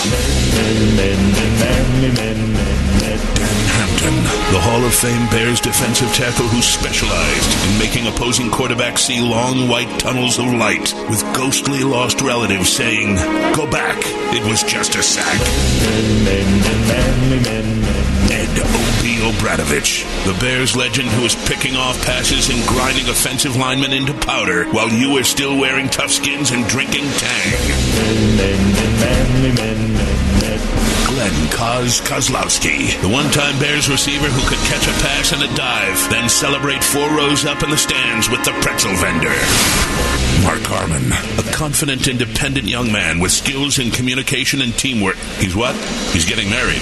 Hampton, the Hall of Fame Bears defensive tackle who specialized in making opposing quarterbacks see long white tunnels of light with ghostly lost relatives saying, "Go back, it was just a sack." Ed O.B. O'Bradovich, the Bears legend who was picking off passes and grinding offensive linemen into powder while you were still wearing tough skins and drinking Tang. Glenn Kozlowski, the one-time Bears receiver who could catch a pass and a dive, then celebrate 4 rows up in the stands with the pretzel vendor. Mark Harmon, a confident, independent young man with skills in communication and teamwork. He's what? He's getting married.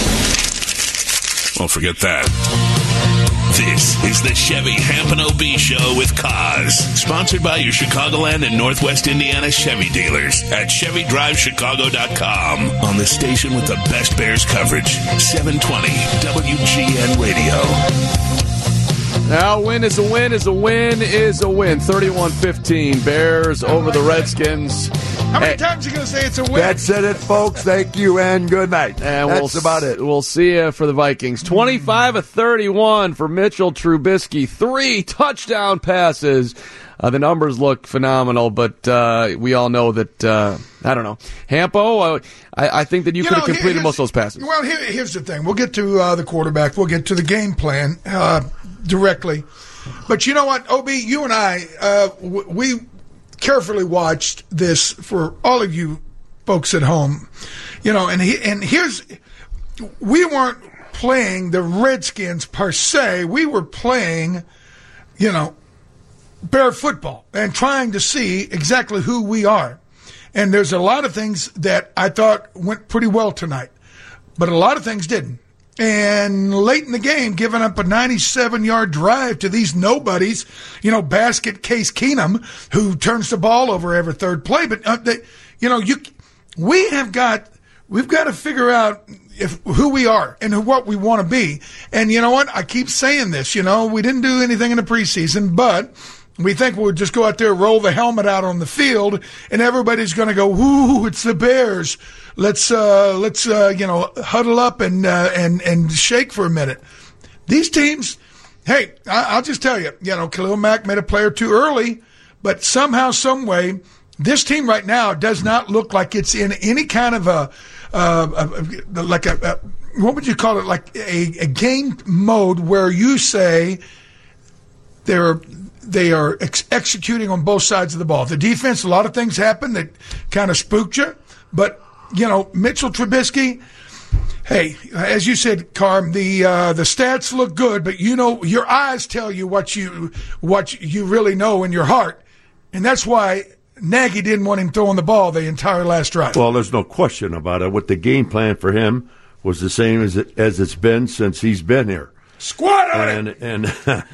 Well, forget that. This is the Chevy Hampton OB Show with Kaz, sponsored by your Chicagoland and Northwest Indiana Chevy dealers at ChevyDriveChicago.com on the station with the best Bears coverage, 720 WGN Radio. Now, win is a win is a win is a win. 31-15, Bears over the Redskins. How many times are you going to say it's a win? That's it, folks. Thank you, and good night. And that's about it. We'll see you for the Vikings. 25-31 for Mitchell Trubisky. 3 touchdown passes. The numbers look phenomenal, but we all know that, I don't know. Hampo, I think that you could have completed most of those passes. Well, here's the thing. We'll get to the quarterback. We'll get to the game plan directly. But you know what, OB, you and I, we carefully watched this for all of you folks at home. You know, and here's, we weren't playing the Redskins per se. We were playing, you know, Bear football and trying to see exactly who we are. And there's a lot of things that I thought went pretty well tonight, but a lot of things didn't. And late in the game, giving up a 97-yard drive to these nobodies, you know, basket Case Keenum, who turns the ball over every third play. But, we've got to figure out who we are and what we want to be. And you know what? I keep saying this, you know, we didn't do anything in the preseason, but we think we'll just go out there, roll the helmet out on the field, and everybody's going to go, "Ooh, it's the Bears. Let's huddle up and shake for a minute." These teams, hey, I'll just tell you, you know, Khalil Mack made a play or two early, but somehow, some way, this team right now does not look like it's in any kind of what would you call it, like a game mode where you say they are executing on both sides of the ball. The defense, a lot of things happened that kind of spooked you. But, you know, Mitchell Trubisky, hey, as you said, Carm, the stats look good, but, you know, your eyes tell you what you really know in your heart. And that's why Nagy didn't want him throwing the ball the entire last drive. Well, there's no question about it. What the game plan for him was the same as it's been since he's been here. Squat on it. And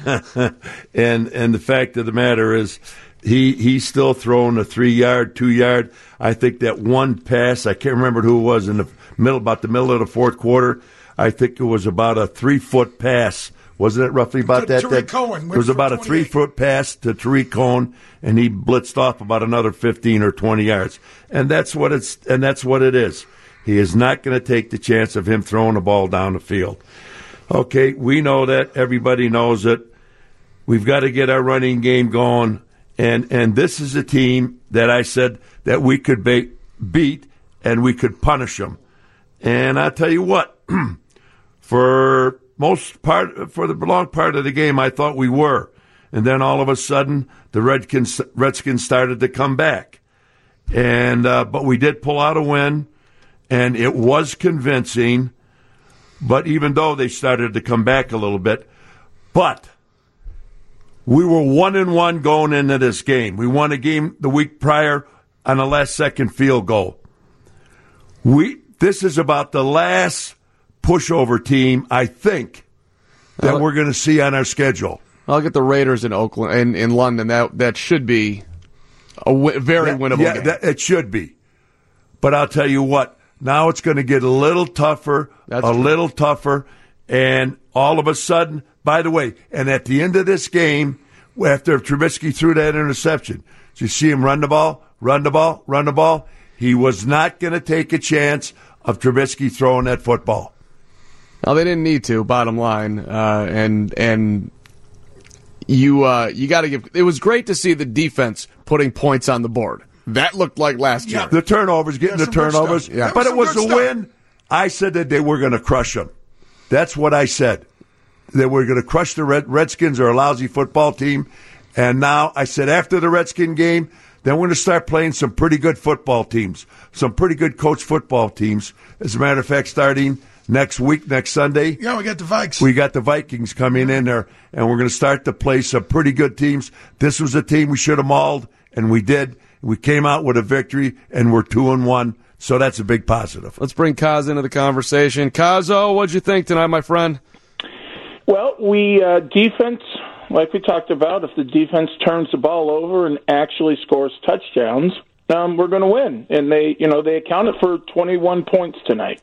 the fact of the matter is, he's still throwing a 3-yard, 2-yard. I think that one pass, I can't remember who it was in the middle of the fourth quarter. I think it was about a 3-foot pass. Wasn't it roughly about that? Tariq Cohen. It was about a 3-foot pass to Tariq Cohen, and he blitzed off about another 15 or 20 yards. And that's what it is. He is not going to take the chance of him throwing the ball down the field. Okay, we know that. Everybody knows it. We've got to get our running game going. And this is a team that I said that we could beat and we could punish them. And I tell you what, for the long part of the game, I thought we were. And then all of a sudden, the Redskins started to come back. And but we did pull out a win, and it was convincing. But even though they started to come back a little bit, but we were 1-1 going into this game. We won a game the week prior on a last-second field goal. This is about the last pushover team, I think, that we're going to see on our schedule. I'll get the Raiders in Oakland, in London. That should be a very winnable game. Yeah, it should be. But I'll tell you what. Now it's going to get a little tougher, little tougher, and all of a sudden, by the way, and at the end of this game, after Trubisky threw that interception, did you see him run the ball? He was not going to take a chance of Trubisky throwing that football. No, they didn't need to. Bottom line, and you got to give. It was great to see the defense putting points on the board. That looked like last year. The turnovers, getting the turnovers. Yeah. But it was a win. I said that they were going to crush them. That's what I said. They were going to crush the Redskins are a lousy football team. And now I said after the Redskin game, then we're going to start playing some pretty good football teams, some pretty good coach football teams. As a matter of fact, starting next week, next Sunday. Yeah, we got the Vikes. We got the Vikings coming in there, and we're going to start to play some pretty good teams. This was a team we should have mauled, and we did. We came out with a victory, and we're 2-1. So that's a big positive. Let's bring Kaz into the conversation. Kazo, what'd you think tonight, my friend? Well, defense, like we talked about, if the defense turns the ball over and actually scores touchdowns, we're going to win. And they accounted for 21 points tonight.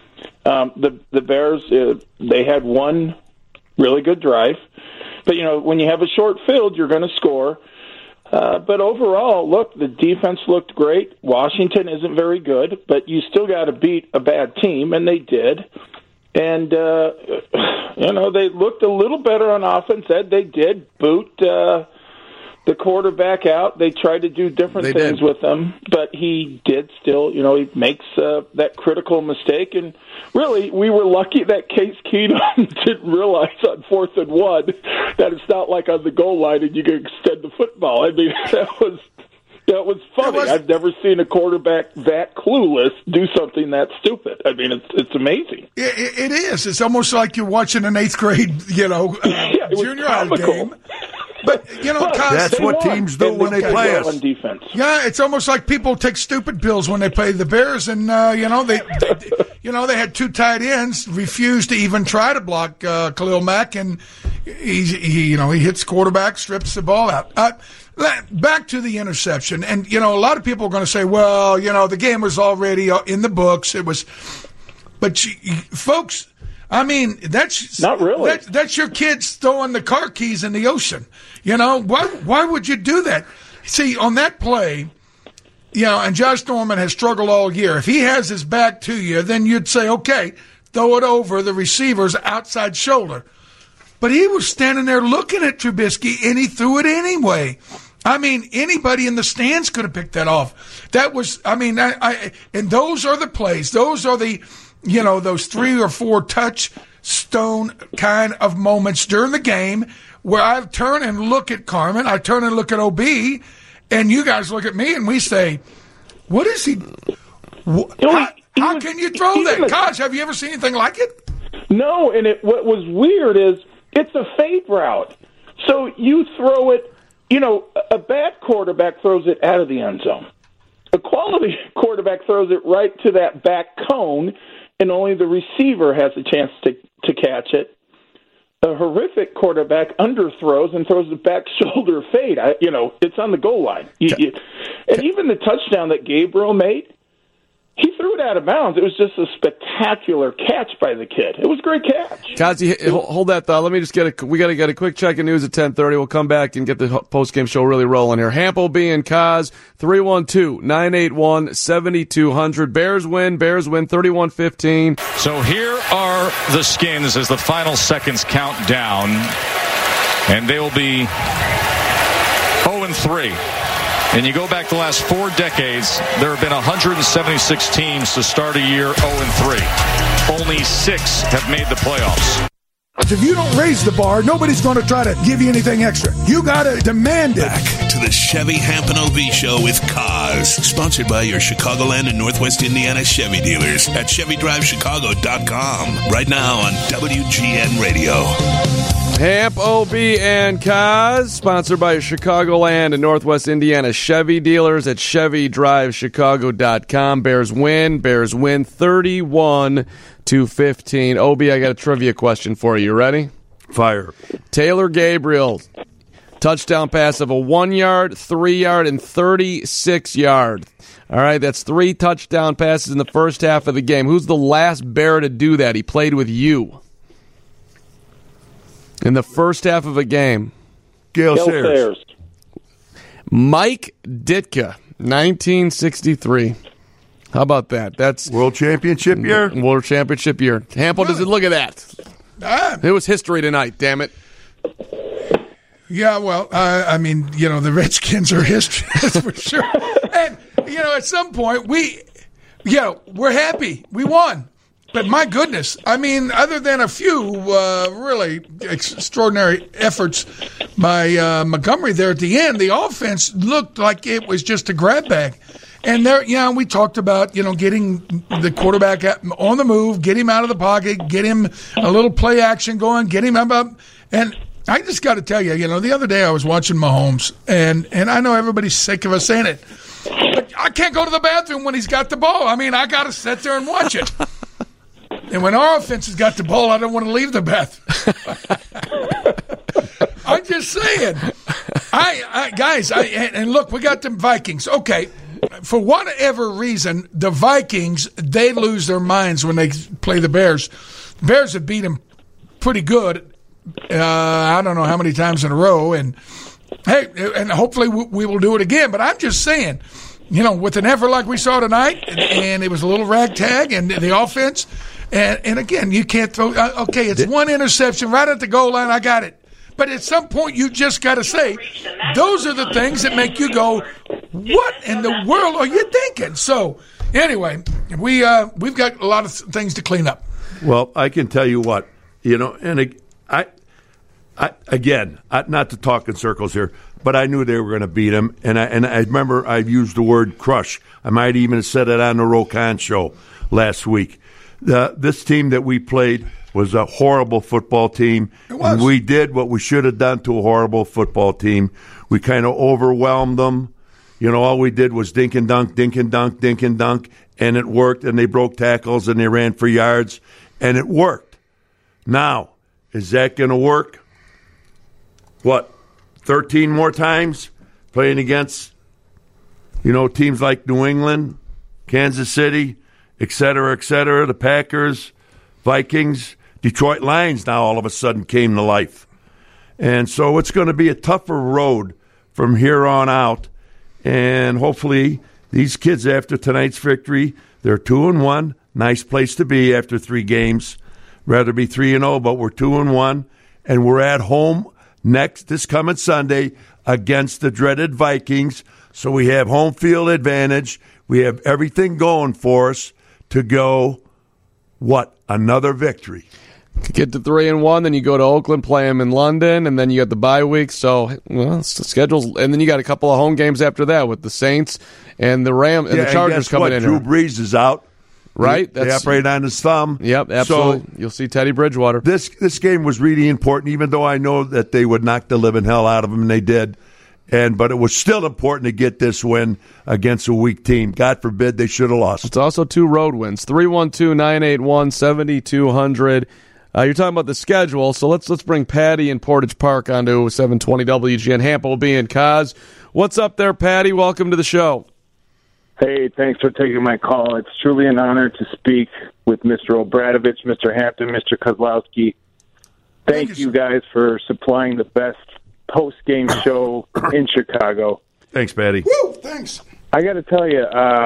The Bears, they had one really good drive. But, when you have a short field, you're going to score. But overall, look, the defense looked great. Washington isn't very good, but you still got to beat a bad team, and they did. And, they looked a little better on offense. They did boot the quarterback out. They tried to do different things with him, but he did still, he makes that critical mistake. And really, we were lucky that Case Keenum didn't realize on 4th and 1 that it's not like on the goal line and you can extend the football. I mean, that was funny. I've never seen a quarterback that clueless do something that stupid. I mean, it's amazing. It is. It's almost like you're watching an 8th grade, junior high game. But, that's what teams do when they play us. On defense. Yeah, it's almost like people take stupid pills when they play the Bears, and they had 2 tight ends refuse to even try to block Khalil Mack, and he hits quarterback, strips the ball out. Back to the interception, and a lot of people are going to say, well, the game was already in the books. It was, but folks. I mean, that's not really. That's your kids throwing the car keys in the ocean. Why would you do that? See, on that play, and Josh Norman has struggled all year. If he has his back to you, then you'd say, okay, throw it over the receiver's outside shoulder. But he was standing there looking at Trubisky, and he threw it anyway. I mean, anybody in the stands could have picked that off. That was, and those are the plays. Those are the, those 3 or 4 touchstone kind of moments during the game where I turn and look at Carmen, I turn and look at OB, and you guys look at me and we say, what is he? How can you throw that? Gosh, have you ever seen anything like it? No, and what was weird is it's a fade route. So you throw it, a bad quarterback throws it out of the end zone. A quality quarterback throws it right to that back cone, and only the receiver has a chance to catch it. A horrific quarterback underthrows and throws the back shoulder fade. It's on the goal line. And even the touchdown that Gabriel made, he threw it out of bounds. It was just a spectacular catch by the kid. It was a great catch. Kazi, hold that thought. Let me just we got to get a quick check of news at 10:30. We'll come back and get the post-game show really rolling here. Hampo B and Kaz, 312-981-7200. Bears win 31-15. So here are the Skins as the final seconds count down. And they will be 0-3. And you go back the last 4 decades, there have been 176 teams to start a year 0-3. Only 6 have made the playoffs. If you don't raise the bar, nobody's going to try to give you anything extra. You got to demand it. Back to the Chevy Hampton OB Show with Kaz. Sponsored by your Chicagoland and Northwest Indiana Chevy dealers at ChevyDriveChicago.com. Right now on WGN Radio. Hamp, OB, and Kaz, sponsored by Chicagoland and Northwest Indiana Chevy dealers at ChevyDriveChicago.com. Bears win 31-15. OB, I got a trivia question for you. You ready? Fire. Taylor Gabriel, touchdown pass of a 1-yard, 3-yard, and 36-yard. All right, that's 3 touchdown passes in the first half of the game. Who's the last Bear to do that? He played with you. In the first half of a game. Gale Sayers. Mike Ditka, 1963. How about that? That's World Championship year? World Championship year. Hample doesn't look at that. It was history tonight, damn it. Yeah, well, I mean, the Redskins are history, that's for sure. And, at some point, we're happy. We won. But my goodness, I mean, other than a few really extraordinary efforts by Montgomery there at the end, the offense looked like it was just a grab bag. And there, we talked about, getting the quarterback on the move, get him out of the pocket, get him a little play action going, get him up. And I just got to tell you, the other day I was watching Mahomes, and I know everybody's sick of us saying it, but I can't go to the bathroom when he's got the ball. I mean, I got to sit there and watch it. And when our offense has got the ball, I don't want to leave the bathroom. I'm just saying. Guys, and look, we got the Vikings. Okay, for whatever reason, the Vikings, they lose their minds when they play the Bears. The Bears have beat them pretty good. I don't know how many times in a row. And, hey, and hopefully we will do it again. But I'm just saying, with an effort like we saw tonight, and it was a little ragtag, and the offense – and again, you can't throw. Okay, it's one interception right at the goal line. I got it. But at some point, you just got to say, those are the things that make you go, what in the world are you thinking? So, anyway, we've got a lot of things to clean up. Well, I can tell you what, and I not to talk in circles here, but I knew they were going to beat them. And I remember I used the word crush. I might even have said it on the Rokan show last week. This team that we played was a horrible football team. It was. And we did what we should have done to a horrible football team. We kind of overwhelmed them. All we did was dink and dunk, and it worked, and they broke tackles, and they ran for yards, and it worked. Now, is that going to work? 13 more times playing against, teams like New England, Kansas City, et cetera, the Packers, Vikings, Detroit Lions now all of a sudden came to life. And so it's going to be a tougher road from here on out. And hopefully these kids, after tonight's victory, they're 2-1. Nice place to be after 3 games. Rather be 3-0, but we're 2-1. And we're at home this coming Sunday against the dreaded Vikings. So we have home field advantage. We have everything going for us to go, another victory. Get to 3-1, then you go to Oakland, play them in London, and then you got the bye week. So, it's the schedules, and then you got a couple of home games after that with the Saints and the Rams and the Chargers coming in. Drew Brees is out, right? They operate on his thumb. Yep, absolutely. So you'll see Teddy Bridgewater. This game was really important, even though I know that they would knock the living hell out of him, and they did. But it was still important to get this win against a weak team. God forbid they should have lost. It's also 2 road wins. 312-981-7200. You're talking about the schedule, so let's bring Patty in Portage Park onto 720 WGN. Hample will be in Kaz. What's up there, Patty? Welcome to the show. Hey, thanks for taking my call. It's truly an honor to speak with Mr. Obradovich, Mr. Hampton, Mr. Kozlowski. Thank you guys for supplying the best post-game show in Chicago. Thanks, Patty. Woo, thanks. I got to tell you,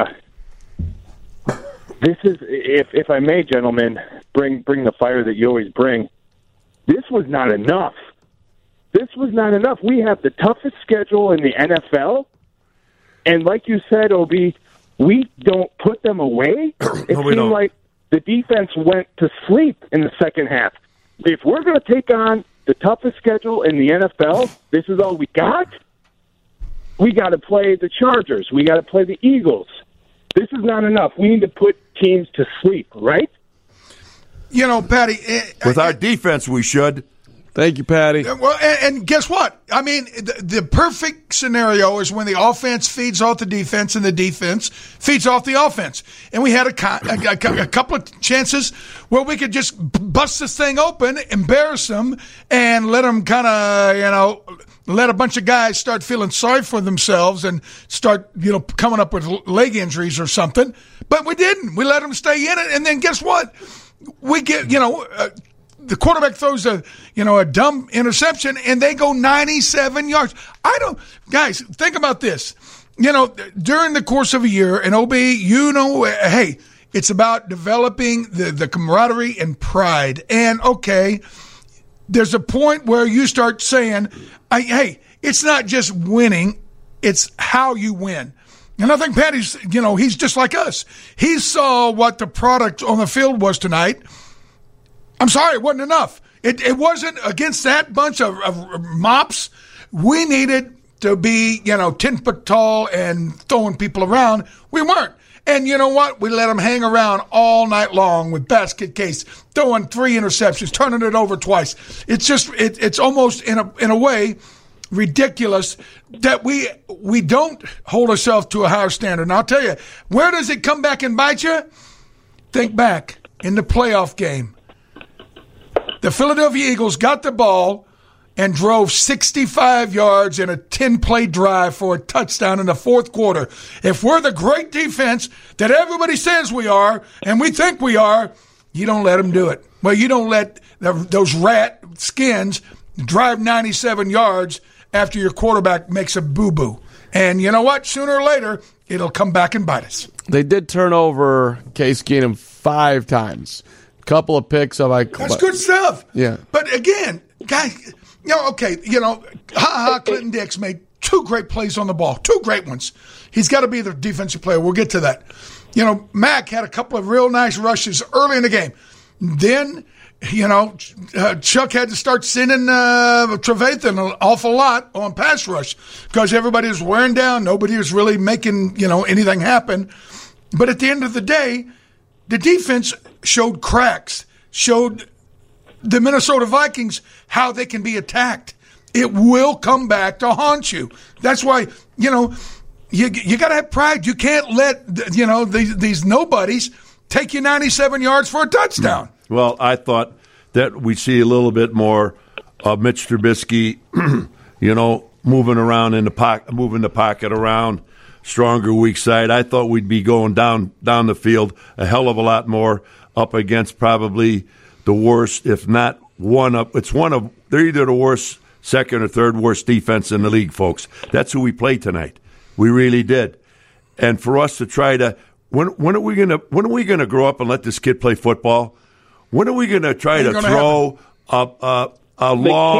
this is, if I may, gentlemen, bring the fire that you always bring. This was not enough. This was not enough. We have the toughest schedule in the NFL, and like you said, Obi, we don't put them away. It seemed like the defense went to sleep in the second half. If we're going to take on the toughest schedule in the NFL, this is all we got? We got to play the Chargers. We got to play the Eagles. This is not enough. We need to put teams to sleep, right? Patty. With our defense, we should. Thank you, Patty. Well, and guess what? I mean, the perfect scenario is when the offense feeds off the defense and the defense feeds off the offense. And we had a couple of chances where we could just bust this thing open, embarrass them, and let them kind of, let a bunch of guys start feeling sorry for themselves and start, coming up with leg injuries or something. But we didn't. We let them stay in it. And then guess what? We get, the quarterback throws a dumb interception and they go 97 yards. Guys, think about this. during the course of a year, and OB, hey, it's about developing the camaraderie and pride. And, okay, there's a point where you start saying, hey, it's not just winning, it's how you win. And I think Patty's, he's just like us. He saw what the product on the field was tonight. I'm sorry, it wasn't enough. It wasn't against that bunch of mops. We needed to be, 10 foot tall and throwing people around. We weren't. And you know what? We let them hang around all night long with basket case, throwing 3 interceptions, turning it over twice. It's just, it's almost in a way ridiculous that we don't hold ourselves to a higher standard. And I'll tell you, where does it come back and bite you? Think back in the playoff game. The Philadelphia Eagles got the ball and drove 65 yards in a 10-play drive for a touchdown in the fourth quarter. If we're the great defense that everybody says we are, and we think we are, you don't let them do it. Well, you don't let those rat skins drive 97 yards after your quarterback makes a boo-boo. And you know what? Sooner or later, it'll come back and bite us. They did turn over Case Keenum 5 times. A couple of picks. That's good stuff. Yeah. But again, guys, Clinton Dix made 2 great plays on the ball, 2 great ones. He's got to be the defensive player. We'll get to that. Mack had a couple of real nice rushes early in the game. Then, Chuck had to start sending Trevathan an awful lot on pass rush because everybody was wearing down. Nobody was really making, anything happen. But at the end of the day, the defense showed cracks, showed the Minnesota Vikings how they can be attacked. It will come back to haunt you. That's why, you got to have pride. You can't let, these nobodies take you 97 yards for a touchdown. Well, I thought that we'd see a little bit more of Mitch Trubisky, moving around in the pocket, moving the pocket around, stronger weak side. I thought we'd be going down the field a hell of a lot more up against probably the worst, if not they're either the worst, second or third worst defense in the league, folks. That's who we played tonight. We really did. And for us to try to, when are we gonna grow up and let this kid play football? When are we going to try to throw a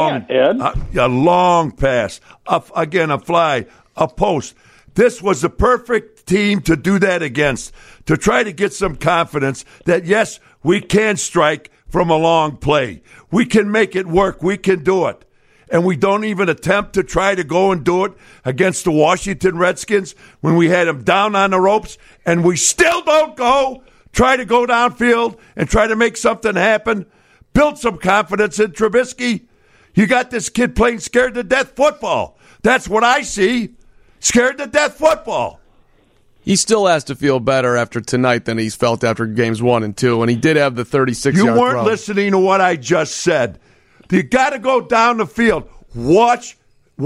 long pass, a fly, a post? This was the perfect team to do that against, to try to get some confidence that, yes, we can strike from a long play. We can make it work. We can do it. And we don't even attempt to try to go and do it against the Washington Redskins when we had them down on the ropes, and we still don't try to go downfield and try to make something happen. Build some confidence in Trubisky. You got this kid playing scared to death football. That's what I see. Scared to death football. He still has to feel better after tonight than he's felt after games 1 and 2, and he did have the 36-yard You weren't throw. listening to what I just said. You got to go down the field. Watch.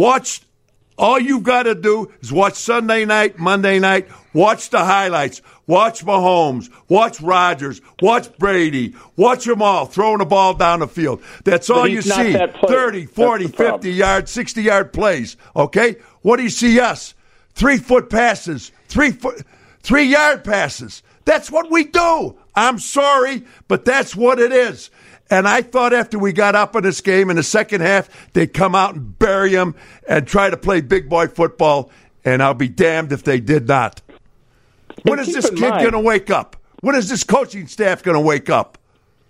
All you've got to do is watch Sunday night, Monday night. Watch the highlights. Watch Mahomes. Watch Rodgers. Watch Brady. Watch them all throwing the ball down the field. That's all you see. 30, 40, 50 yard, 60-yard plays. Okay? What do you see us? 3-foot passes. 3-yard passes. That's what we do. I'm sorry, but that's what it is. And I thought after we got up in this game in the second half, they'd come out and bury him and try to play big boy football, and I'll be damned if they did not. When is this kid going to wake up? When is this coaching staff going to wake up?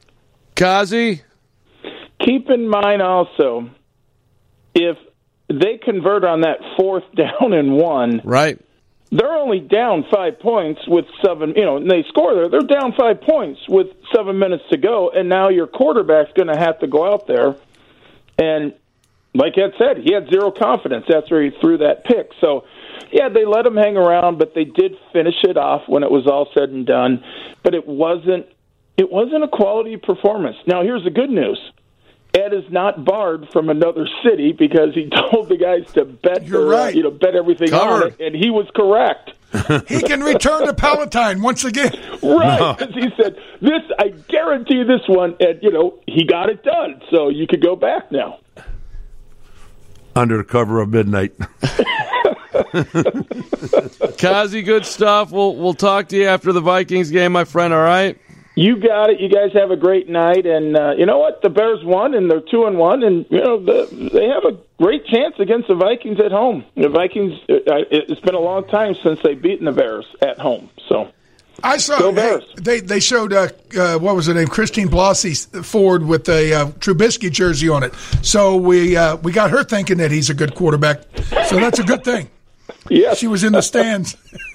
Kazi? Keep in mind also, if they convert on that 4th down and 1, right, they're only down 5 points with 7, and they score there. They're down 5 points with 7 minutes to go, and now your quarterback's going to have to go out there. And like Ed said, he had zero confidence after he threw that pick. So, yeah, they let him hang around, but they did finish it off when it was all said and done. But it wasn't a quality performance. Now, here's the good news. Ed is not barred from another city because he told the guys to bet bet everything on it, and he was correct. He can return to Palatine once again. Right, because he said, I guarantee this one, and, he got it done, so you could go back now. Under the cover of midnight. Kazi, good stuff. We'll talk to you after the Vikings game, my friend, all right? You got it. You guys have a great night, and you know what? The Bears won, and they're 2-1, and you know they have a great chance against the Vikings at home. The Vikings. It's been a long time since they've beaten the Bears at home. So I saw they showed what was her name, Christine Blassie Ford with a Trubisky jersey on it. So we got her thinking that he's a good quarterback. So that's a good thing. Yeah, she was in the stands.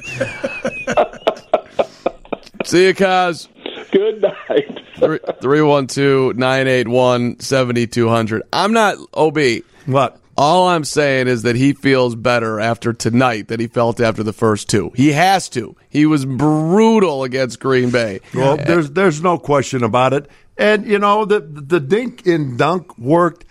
See you, Kaz. Good night. 312-981-7200. I'm not OB. What? All I'm saying is that he feels better after tonight than he felt after the first two. He has to. He was brutal against Green Bay. Well, there's no question about it. And, you know, the dink and dunk worked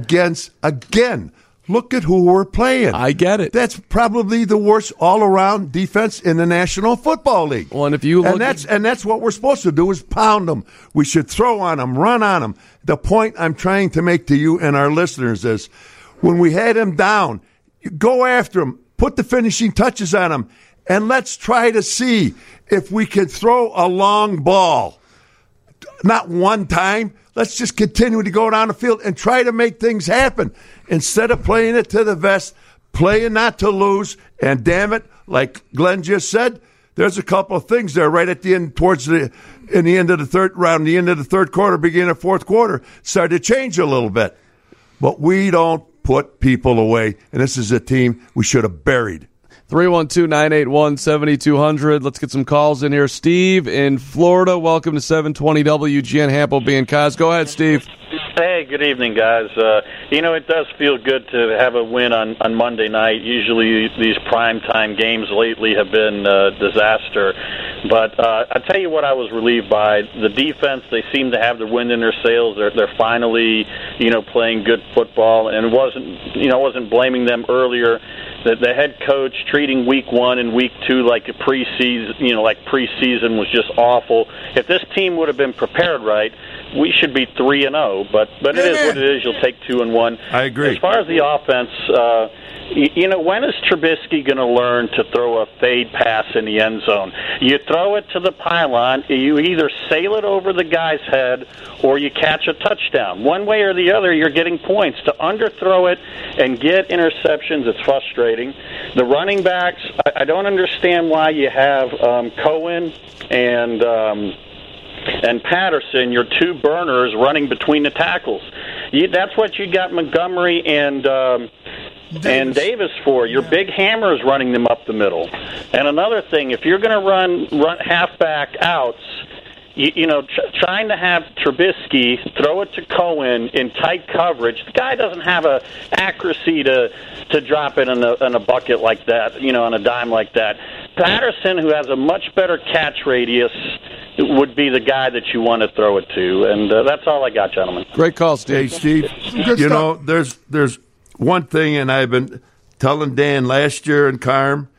again. Look at who we're playing. I get it. That's probably the worst all-around defense in the National Football League. Well, and if you look and that's what we're supposed to do is pound them. We should throw on them, run on them. The point I'm trying to make to you and our listeners is when we had him down, go after him, put the finishing touches on him, and let's try to see if we can throw a long ball. Not one time. Let's just continue to go down the field and try to make things happen. Instead of playing it to the vest, playing not to lose, and damn it, like Glenn just said, there's a couple of things there right at the end, in the end of the third round, the end of the third quarter, beginning of fourth quarter, started to change a little bit. But we don't put people away, and this is a team we should have buried. 312-981-7200. Let's get some calls in here. Steve in Florida, welcome to 720 WGN, Hampleby and Kaz. Go ahead, Steve. Hey, good evening, guys. You know, it does feel good to have a win on Monday night. Usually these primetime games lately have been a disaster. But I tell you what I was relieved by. The defense, they seem to have the wind in their sails. They're finally, you know, playing good football. And it wasn't blaming them earlier. The head coach treating week 1 and week 2 like a preseason was just awful. If this team would have been prepared right, we should be 3-0. But it is what it is. You'll take 2-1. I agree. As far as the offense, when is Trubisky going to learn to throw a fade pass in the end zone? You throw it to the pylon, you either sail it over the guy's head or you catch a touchdown. One way or the other, you're getting points. To underthrow it and get interceptions, it's frustrating. The running backs, I don't understand why you have Cohen and Patterson, your two burners, running between the tackles. That's what you got Montgomery and Davis for. Your big hammer is running them up the middle. And another thing, if you're going to run halfback outs, trying to have Trubisky throw it to Cohen in tight coverage, the guy doesn't have a accuracy to drop it in a bucket like that, on a dime like that. Patterson, who has a much better catch radius, would be the guy that you want to throw it to. And that's all I got, gentlemen. Great call, Steve. Hey, Steve, there's one thing, and I've been telling Dan last year in Carm,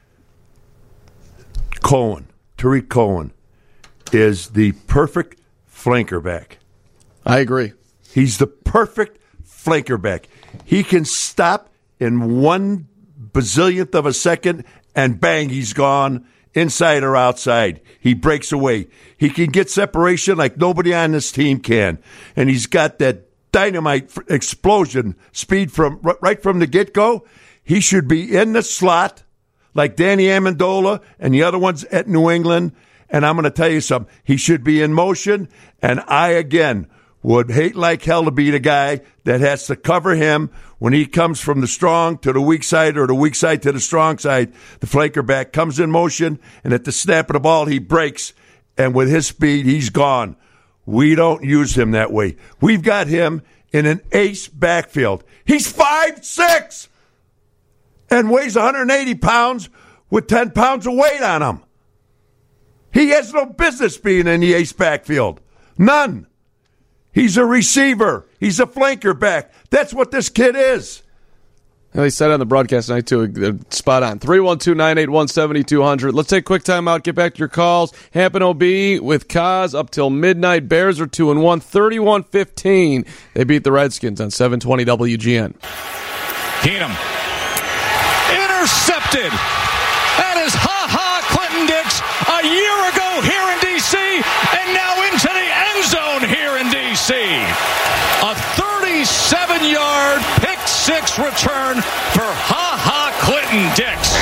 Tariq Cohen is the perfect flanker back. I agree. He's the perfect flanker back. He can stop in 1 bazillionth of a second, and bang, he's gone inside or outside. He breaks away. He can get separation like nobody on this team can. And he's got that dynamite explosion speed right from the get-go. He should be in the slot like Danny Amendola and the other ones at New England. And I'm going to tell you something. He should be in motion. And I, again, would hate like hell to be the guy that has to cover him when he comes from the strong to the weak side or the weak side to the strong side. The flanker back comes in motion, and at the snap of the ball, he breaks. And with his speed, he's gone. We don't use him that way. We've got him in an ace backfield. He's 5'6" and weighs 180 pounds with 10 pounds of weight on him. He has no business being in the ace backfield. None. He's a receiver. He's a flanker back. That's what this kid is. They said on the broadcast tonight, too, spot on. 312-981-7200. Let's take a quick time out, get back to your calls. Hampton OB with Kaz up till midnight. Bears are 2-1, 31-15. They beat the Redskins on 720 WGN. Keenum. Intercepted! lifted. That is Ha-Ha Clinton Dix a year ago here in D.C. and now into the end zone here in D.C. A 37-yard pick six return for Ha-Ha Clinton Dix.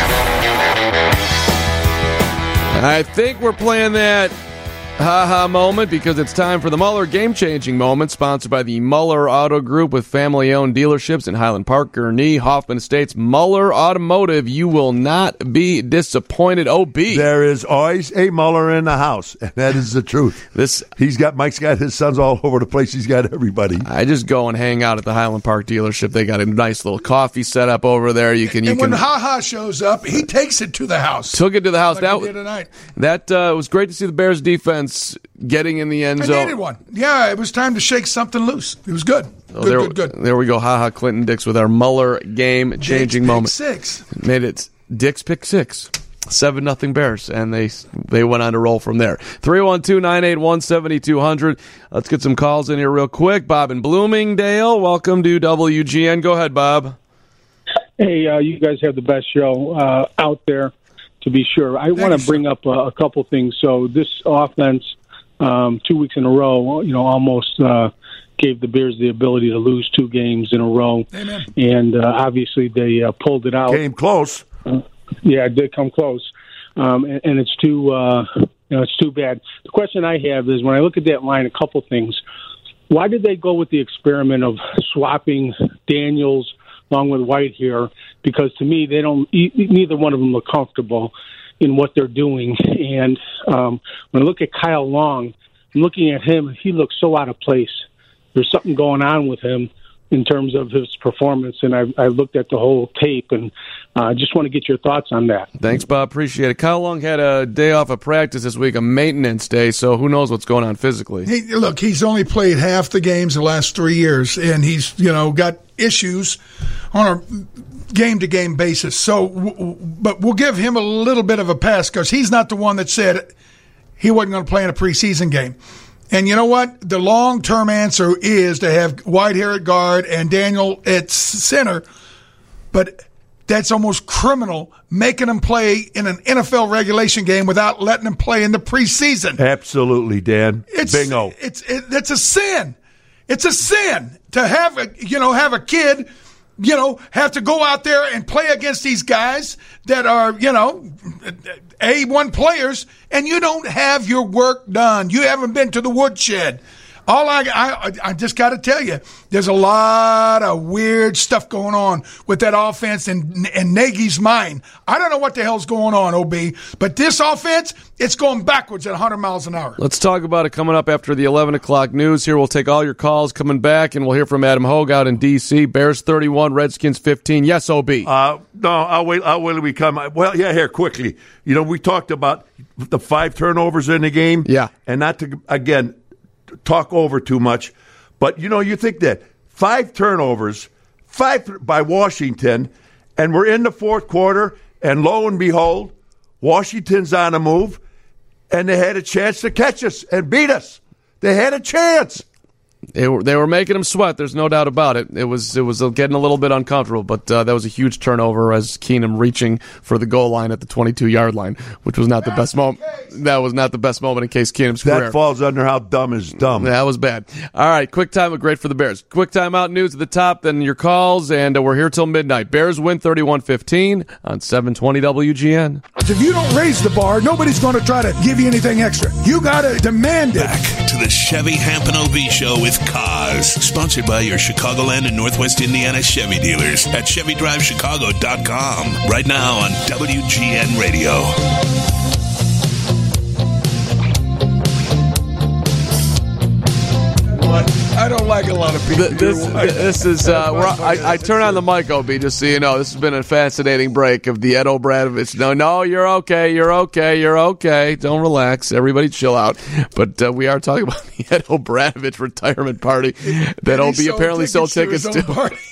I think we're playing that ha-ha moment because it's time for the Muller game-changing moment, sponsored by the Muller Auto Group with family-owned dealerships in Highland Park, Gurnee, Hoffman Estates. Muller Automotive, you will not be disappointed. OB. There is always a Muller in the house, and that is the truth. Mike's got his sons all over the place. He's got everybody. I just go and hang out at the Highland Park dealership. They got a nice little coffee set up over there. When Ha-Ha shows up, he takes it to the house. Took it to the house. Like he did tonight. That was great to see the Bears defense getting in the end zone. I needed one. Yeah, it was time to shake something loose. It was good. Good. There we go. Ha-Ha Clinton Dix with our Muller game-changing moment. Six. Made it Dix pick six. 7-0 Bears, and they went on to roll from there. 312-981-7200. Let's get some calls in here real quick. Bob in Bloomingdale, welcome to WGN. Go ahead, Bob. Hey, you guys have the best show out there, to be sure. I want to bring up a couple things. So this offense, 2 weeks in a row, almost gave the Bears the ability to lose 2 games in a row. Amen. And obviously they pulled it out. Came close. Yeah, it did come close. And it's too bad. The question I have is, when I look at that line, a couple things. Why did they go with the experiment of swapping Daniels along with White here? Because to me, neither one of them look comfortable in what they're doing. And when I look at Kyle Long, I'm looking at him, he looks so out of place. There's something going on with him in terms of his performance, and I looked at the whole tape, and I just want to get your thoughts on that. Thanks, Bob. Appreciate it. Kyle Long had a day off of practice this week, a maintenance day, so who knows what's going on physically. He's only played half the games the last 3 years, and he's got issues on a game-to-game basis. So, but we'll give him a little bit of a pass because he's not the one that said he wasn't going to play in a preseason game. And you know what? The long-term answer is to have Whitehair at guard and Daniel at center, but that's almost criminal, making him play in an NFL regulation game without letting him play in the preseason. Absolutely, Dan. Bingo. That's a sin. It's a sin to have a kid, have to go out there and play against these guys that are, A1 players, and you don't have your work done. You haven't been to the woodshed. I just got to tell you, there's a lot of weird stuff going on with that offense and Nagy's mind. I don't know what the hell's going on, OB, but this offense, it's going backwards at 100 miles an hour. Let's talk about it coming up after the 11 o'clock news here. We'll take all your calls coming back, and we'll hear from Adam Hogue out in D.C. Bears 31, Redskins 15. Yes, OB. No, I'll wait till we come. Well, yeah, here, quickly. We talked about the 5 turnovers in the game. Yeah. And not to, again, talk over too much, but you think that 5 turnovers, 5 by Washington, and we're in the fourth quarter, and lo and behold, Washington's on the move, and they had a chance to catch us and beat us. They had a chance. They were making him sweat. There's no doubt about it. It was getting a little bit uncomfortable, but that was a huge turnover as Keenum reaching for the goal line at the 22-yard line, which was not the best moment. That was not the best moment in Case Keenum's career. That falls under how dumb is dumb. That was bad. All right, quick time, great for the Bears. Quick timeout news at the top, then your calls, and we're here till midnight. Bears win 31-15 on 720 WGN. If you don't raise the bar, nobody's going to try to give you anything extra. You got to demand it. Back to the Chevy Hampton OB Show with Cause, sponsored by your Chicagoland and Northwest Indiana Chevy dealers at ChevyDriveChicago.com. Right now on WGN Radio. I don't like a lot of people. This is I turn on the mic, OB, just so you know. This has been a fascinating break of the Ed O'Bradovich. No, you're okay. Don't relax. Everybody chill out. But we are talking about the Ed O'Bradovich retirement party that OB apparently sold tickets to.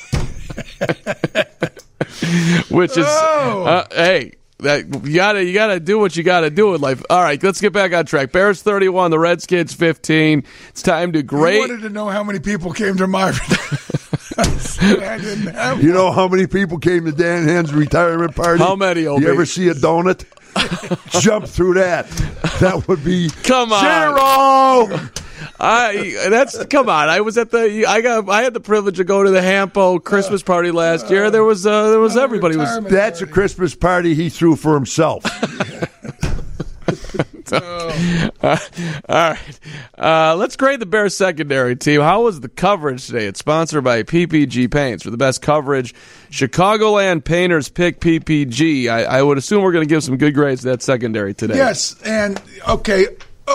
Which is, hey. You gotta do what you gotta do in life. All right, let's get back on track. Bears 31, the Redskins 15. It's time to grade. I wanted to know how many people came to my. I didn't have You know how many people came to Dan Henn's retirement party? How many, Obie? You ever see a donut? Jump through that. That would be Come on. 0. Come on. I was at I had the privilege to go to the Hampo Christmas party last year. There was everybody was. That's a Christmas party he threw for himself. All right. Let's grade the Bears secondary team. How was the coverage today? It's sponsored by PPG Paints. For the best coverage, Chicagoland Painters pick PPG. I would assume we're going to give some good grades to that secondary today. Yes, and okay,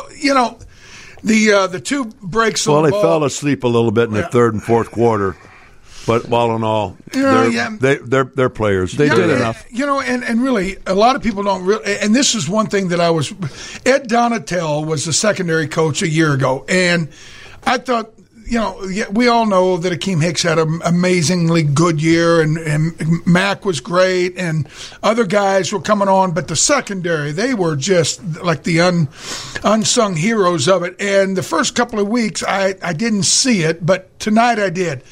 the two breaks. Well, on they the ball, fell asleep a little bit in the third and fourth quarter. But all in all, they're players. They did enough. And really, a lot of people don't really. And this is one thing that Ed Donatel was the secondary coach a year ago, and I thought, we all know that Akeem Hicks had an amazingly good year, and Mack was great, and other guys were coming on, but the secondary, they were just like the unsung heroes of it. And the first couple of weeks, I didn't see it, but tonight I did.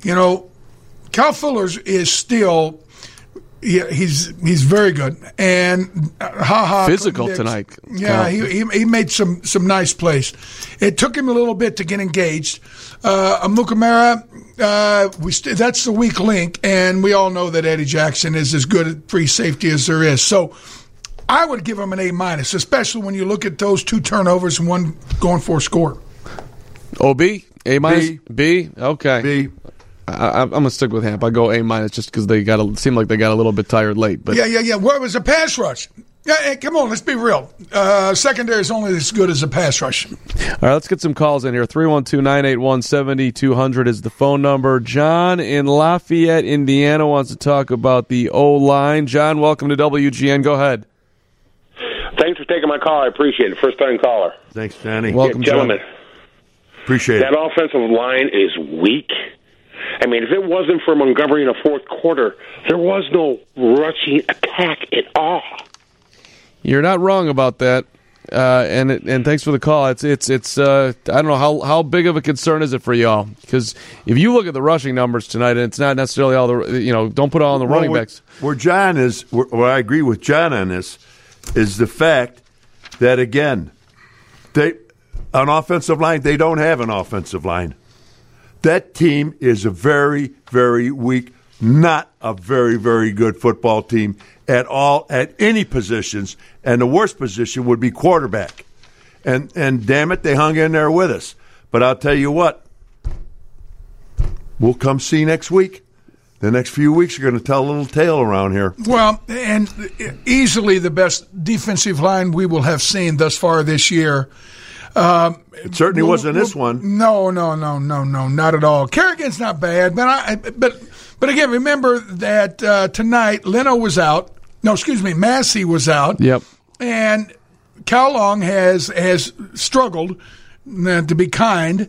Kyle Fuller is still, he's very good, and physical tonight. Yeah, he made some nice plays. It took him a little bit to get engaged. Amukamara, that's the weak link, and we all know that Eddie Jackson is as good at free safety as there is. So I would give him an A-, especially when you look at those 2 turnovers and 1 going for a score. OB, A-, B. Okay. B. I'm gonna stick with Hamp. I go A- just because they seemed like they got a little bit tired late. But yeah. Well, it was a pass rush. Hey, come on, let's be real. Secondary is only as good as a pass rush. All right, let's get some calls in here. 312-981-7200 is the phone number. John in Lafayette, Indiana, wants to talk about the O-line. John, welcome to WGN. Go ahead. Thanks for taking my call. I appreciate it. First-time caller. Thanks, Johnny. Welcome, gentlemen. John. Appreciate it. That offensive line is weak. I mean, if it wasn't for Montgomery in the fourth quarter, there was no rushing attack at all. You're not wrong about that, and thanks for the call. It's I don't know how big of a concern is it for y'all, because if you look at the rushing numbers tonight, and it's not necessarily all the don't put all on the running backs. Where I agree with John on this is the fact that again, an offensive line, they don't have an offensive line. That team is a very, very weak, not a very, very good football team at all, at any positions, and the worst position would be quarterback. And damn it, they hung in there with us. But I'll tell you what, we'll come see next week. The next few weeks are going to tell a little tale around here. Well, and easily the best defensive line we will have seen thus far this year. It certainly wasn't this one. No, not at all. Kerrigan's not bad, but again, remember that tonight Leno was out. No, excuse me, Massey was out. Yep. And Cal Long has struggled, to be kind.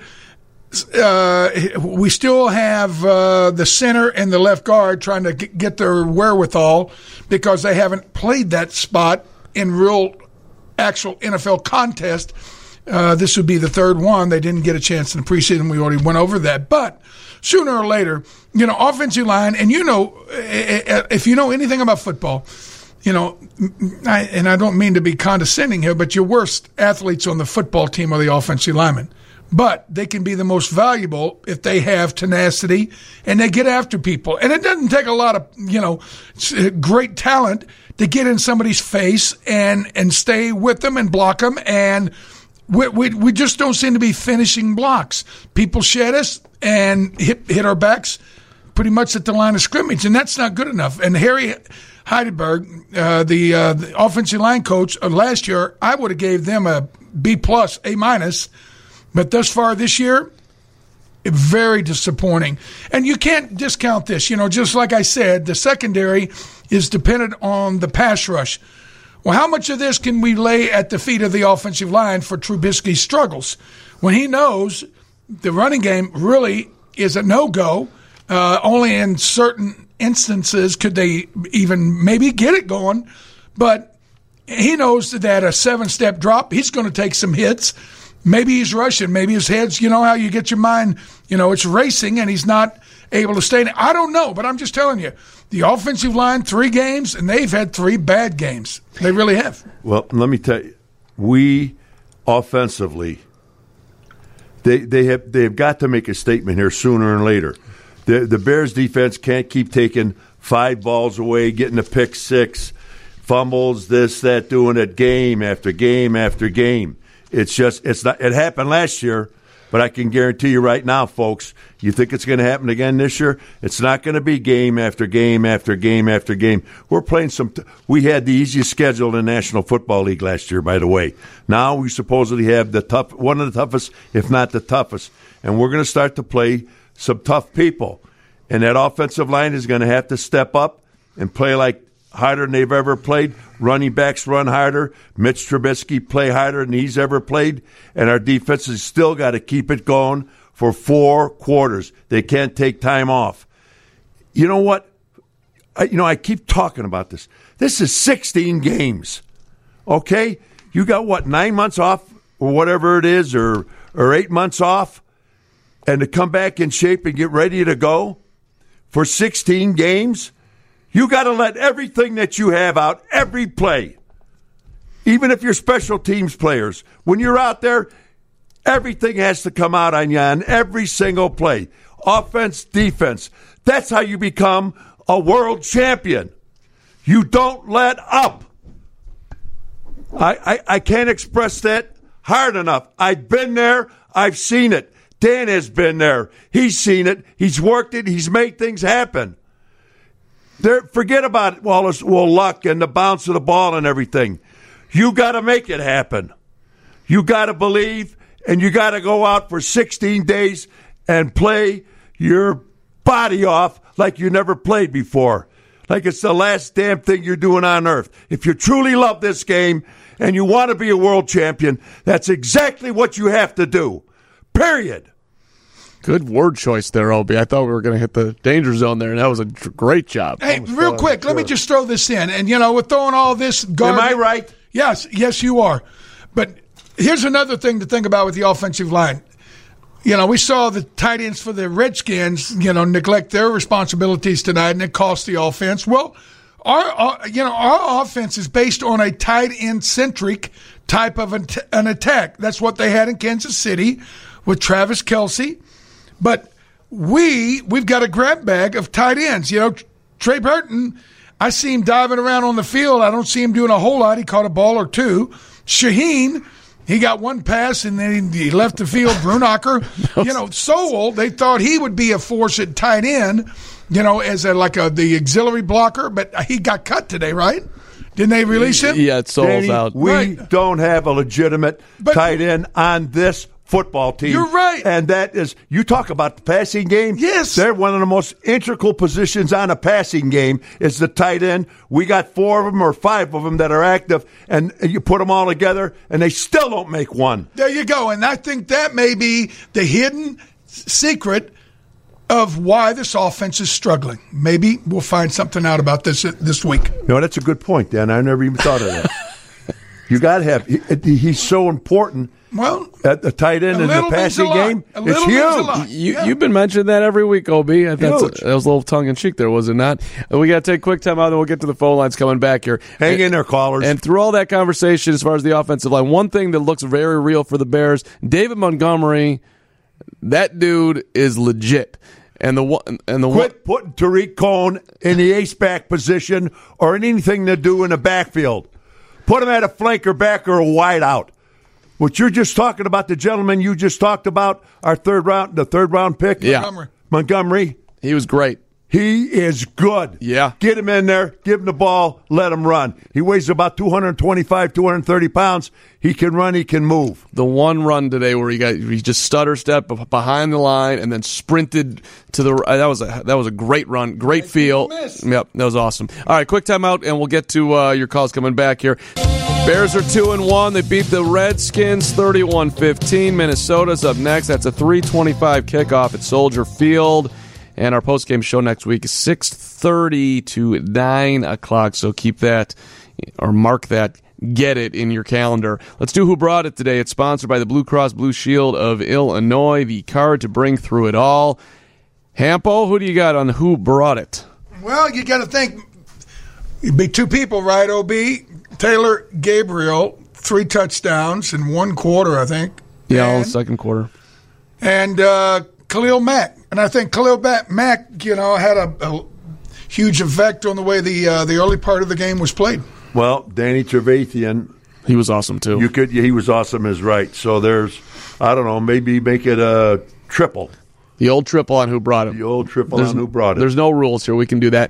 We still have the center and the left guard trying to get their wherewithal because they haven't played that spot in real, actual NFL contest. This would be the third one. They didn't get a chance in the preseason. We already went over that. But sooner or later, offensive line, and if you know anything about football, and I don't mean to be condescending here, but your worst athletes on the football team are the offensive linemen. But they can be the most valuable if they have tenacity and they get after people. And it doesn't take a lot of, great talent to get in somebody's face and stay with them and block them. And we just don't seem to be finishing blocks. People shed us and hit our backs pretty much at the line of scrimmage, and that's not good enough. And Harry Heidelberg, the offensive line coach of last year, I would have gave them a B+, A-. But thus far this year, very disappointing. And you can't discount this. Just like I said, the secondary is dependent on the pass rush. Well, how much of this can we lay at the feet of the offensive line for Trubisky's struggles when he knows the running game really is a no-go? Only in certain instances could they even maybe get it going. But he knows that a 7-step drop, he's going to take some hits. Maybe he's rushing. Maybe his head's, how you get your mind, it's racing and he's not able to stay. I don't know, but I'm just telling you, the offensive line, 3 games, and they've had 3 bad games. They really have. Well, let me tell you, we offensively, they've got to make a statement here sooner or later. The Bears defense can't keep taking 5 balls away, getting a pick 6, fumbles, this, that, doing it game after game after game. It happened last year, but I can guarantee you right now, folks, you think it's going to happen again this year? It's not going to be game after game after game after game. We're playing we had the easiest schedule in the National Football League last year, by the way. Now we supposedly have one of the toughest, if not the toughest, and we're going to start to play some tough people. And that offensive line is going to have to step up and play like harder than they've ever played. Running backs run harder. Mitch Trubisky play harder than he's ever played. And our defense has still got to keep it going for 4 quarters. They can't take time off. You know what? I keep talking about this. This is 16 games. Okay? You got, 9 months off or whatever it is, or 8 months off? And to come back in shape and get ready to go for 16 games, you got to let everything that you have out, every play. Even if you're special teams players, when you're out there, everything has to come out on you on every single play. Offense, defense. That's how you become a world champion. You don't let up. I can't express that hard enough. I've been there. I've seen it. Dan has been there. He's seen it. He's worked it. He's made things happen. Forget about it, Wallace. Luck and the bounce of the ball and everything. You got to make it happen. You got to believe, and you got to go out for 16 days and play your body off like you never played before. Like it's the last damn thing you're doing on earth. If you truly love this game and you want to be a world champion, that's exactly what you have to do. Period. Good word choice there, Obi. I thought we were going to hit the danger zone there, and that was a great job. Hey, real quick, let me just throw this in. And, we're throwing all this garbage. Am I right? Yes, you are. But here's another thing to think about with the offensive line. We saw the tight ends for the Redskins, neglect their responsibilities tonight, and it cost the offense. Well, our offense is based on a tight end-centric type of an attack. That's what they had in Kansas City with Travis Kelce. But we've got a grab bag of tight ends. Trey Burton, I see him diving around on the field. I don't see him doing a whole lot. He caught a ball or 2. Shaheen, he got 1 pass, and then he left the field. Brunacher, Sowell, they thought he would be a force at tight end, as the auxiliary blocker, but he got cut today, right? Didn't they release him? Yeah, Sowell's out. We don't have a legitimate tight end on this football team. You're right. And that is, you talk about the passing game. Yes. They're one of the most integral positions on a passing game is the tight end. We got 4 of them or 5 of them that are active, and you put them all together, and they still don't make one. There you go. And I think that may be the hidden secret of why this offense is struggling. Maybe we'll find something out about this week. That's a good point, Dan. I never even thought of that. You got to have. He's so important. Well, at the tight end in the passing game, it's huge. You've been mentioning that every week, Obi. That was a little tongue-in-cheek there, was it not? We got to take a quick time out, and we'll get to the phone lines coming back here. Hang in there, callers. And through all that conversation as far as the offensive line, one thing that looks very real for the Bears, David Montgomery, that dude is legit. Quit putting Tariq Cohen in the ace-back position or in anything to do in the backfield. Put him at a flanker back or a wide out. What you're just talking about, the gentleman you just talked about, the third round pick, Montgomery. He was great. He is good. Yeah. Get him in there, give him the ball, let him run. He weighs about 225, 230 pounds. He can run, he can move. The one run today where he just stutter stepped behind the line and then sprinted to the right. That was a great run, great feel. Yep, that was awesome. All right, quick timeout, and we'll get to your calls coming back here. Bears are 2-1. They beat the Redskins 31-15. Minnesota's up next. That's a 3:25 kickoff at Soldier Field. And our post-game show next week is 6:30 to 9 o'clock. So keep that or mark that. Get it in your calendar. Let's do Who Brought It today. It's sponsored by the Blue Cross Blue Shield of Illinois, the card to bring through it all. Hampo, who do you got on who brought it? Well, you got to think. It'd be two people, right, OB? Taylor Gabriel, 3 touchdowns in 1 quarter, I think. Yeah, second quarter. And Khalil Mack. And I think Khalil Mack, had a huge effect on the way the early part of the game was played. Well, Danny Trevathan. He was awesome, too. He was awesome is right. So there's, I don't know, maybe make it a triple. The old triple on who brought it. There's no rules here. We can do that.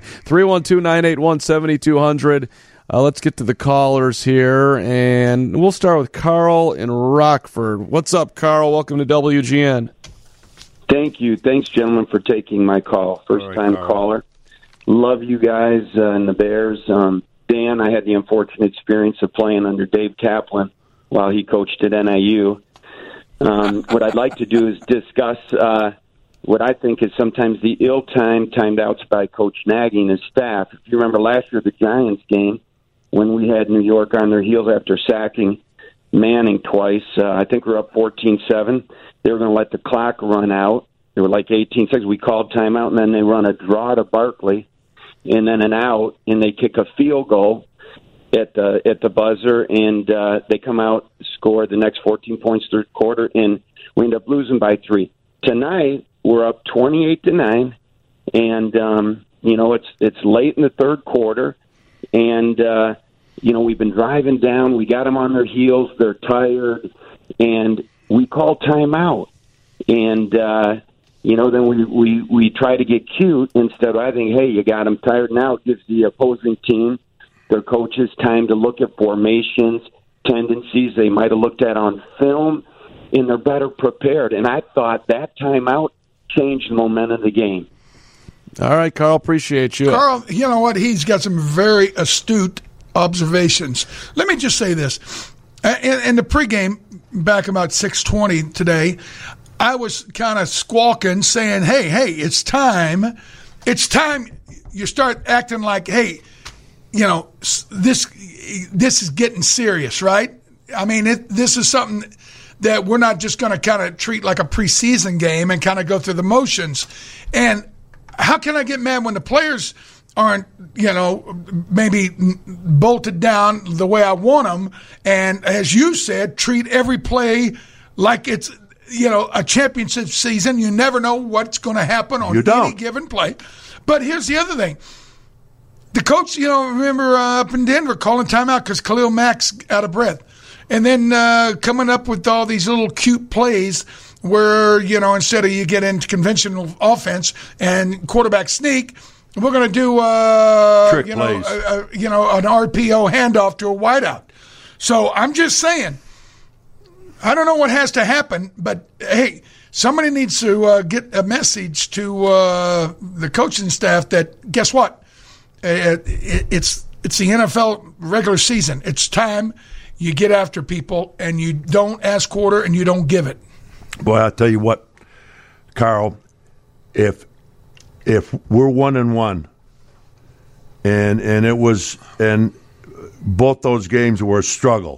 312-981-7200. Let's get to the callers here, and we'll start with Carl in Rockford. What's up, Carl? Welcome to WGN. Thank you. Thanks, gentlemen, for taking my call. First-time caller. Love you guys and the Bears. Dan, I had the unfortunate experience of playing under Dave Kaplan while he coached at NIU. What I'd like to do is discuss what I think is sometimes the timed outs by Coach Nagy and his staff. If you remember last year, the Giants game, when we had New York on their heels after sacking Manning twice, I think we were up 14-7. They were going to let the clock run out. There were like 18 seconds. We called timeout, and then they run a draw to Barkley, and then an out, and they kick a field goal at the buzzer, and they come out, score the next 14 points third quarter, and we end up losing by 3. Tonight, we're up 28-9, and it's late in the third quarter, and we've been driving down. We got them on their heels. They're tired, and we call timeout. And then we try to get cute instead of, I think, hey, you got them tired now. It gives the opposing team, their coaches, time to look at formations, tendencies they might have looked at on film, and they're better prepared. And I thought that timeout changed the momentum of the game. All right, Carl, appreciate you. Carl, you know what? He's got some very astute observations. Let me just say this. In the pregame, back about 6:20 today, I was kind of squawking, saying, hey, it's time. It's time you start acting like, hey, this is getting serious, right? I mean, this is something that we're not just going to kind of treat like a preseason game and kind of go through the motions. And how can I get mad when the players aren't, maybe bolted down the way I want them? And as you said, treat every play like it's, a championship season. You never know what's going to happen on any given play. But here's the other thing. The coach, remember up in Denver calling timeout because Khalil Mack's out of breath. And then coming up with all these little cute plays where, instead of you get into conventional offense and quarterback sneak, we're going to do, trick plays. An RPO handoff to a wideout. So I'm just saying, I don't know what has to happen, but, hey, somebody needs to get a message to the coaching staff that, guess what? It's the NFL regular season. It's time you get after people, and you don't ask quarter, and you don't give it. Boy, I'll tell you what, Carl, if we're 1-1, and both those games were a struggle,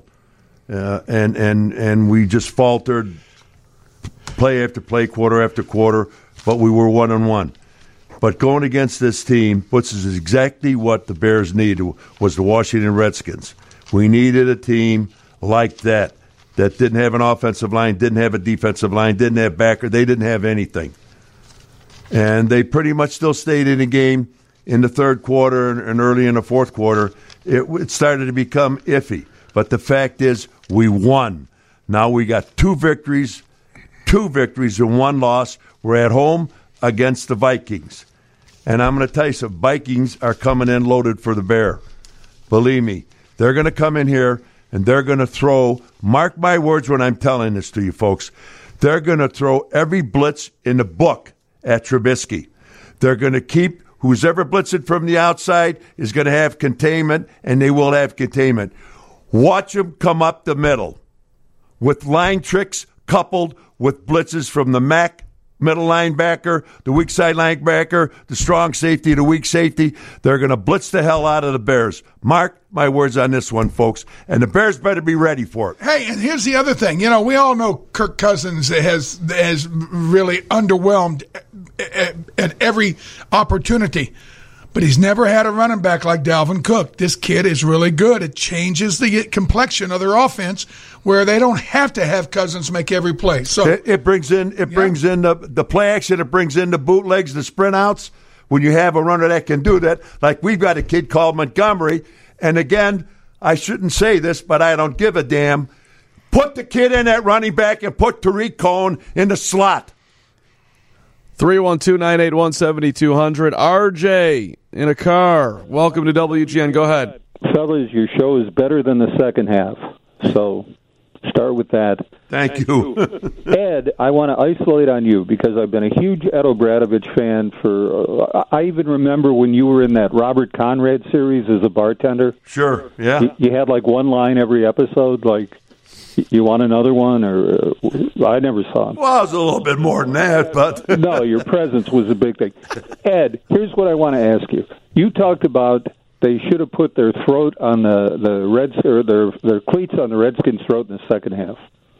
and we just faltered play after play, quarter after quarter, but we were 1-1. But going against this team, which is exactly what the Bears needed, was the Washington Redskins. We needed a team like that didn't have an offensive line, didn't have a defensive line, didn't have backer. They didn't have anything. And they pretty much still stayed in the game in the third quarter and early in the fourth quarter. It started to become iffy. But the fact is, we won. Now we got two victories and one loss. We're at home against the Vikings. And I'm going to tell you some, Vikings are coming in loaded for the Bear. Believe me, they're going to come in here and they're going to throw, mark my words when I'm telling this to you folks, they're going to throw every blitz in the book at Trubisky. They're going to keep, who's ever blitzing from the outside is going to have containment, and they will have containment. Watch them come up the middle with line tricks coupled with blitzes from the MAC middle linebacker, the weak side linebacker, the strong safety, the weak safety. They're going to blitz the hell out of the Bears. Mark my words on this one, folks. And the Bears better be ready for it. Hey, and here's the other thing. We all know Kirk Cousins has really underwhelmed at every opportunity. But he's never had a running back like Dalvin Cook. This kid is really good. It changes the complexion of their offense where they don't have to have Cousins make every play. So it brings in the play action. It brings in the bootlegs, the sprint outs. When you have a runner that can do that, like we've got a kid called Montgomery. And again, I shouldn't say this, but I don't give a damn. Put the kid in at running back and put Tariq Cohen in the slot. 312-981-7200. RJ in a car. Welcome to WGN. Go ahead. Fellas, your show is better than the second half. So start with that. Thank you. Ed, I want to isolate on you because I've been a huge Ed O'Bradovich fan for I even remember when you were in that Robert Conrad series as a bartender. Sure, yeah. You had like one line every episode, like, you want another one, or I never saw him. Well, it was a little bit more than that, but no, your presence was a big thing. Ed, here's what I want to ask you. You talked about they should have put their throat on the Reds, or their cleats on the Redskins' throat in the second half.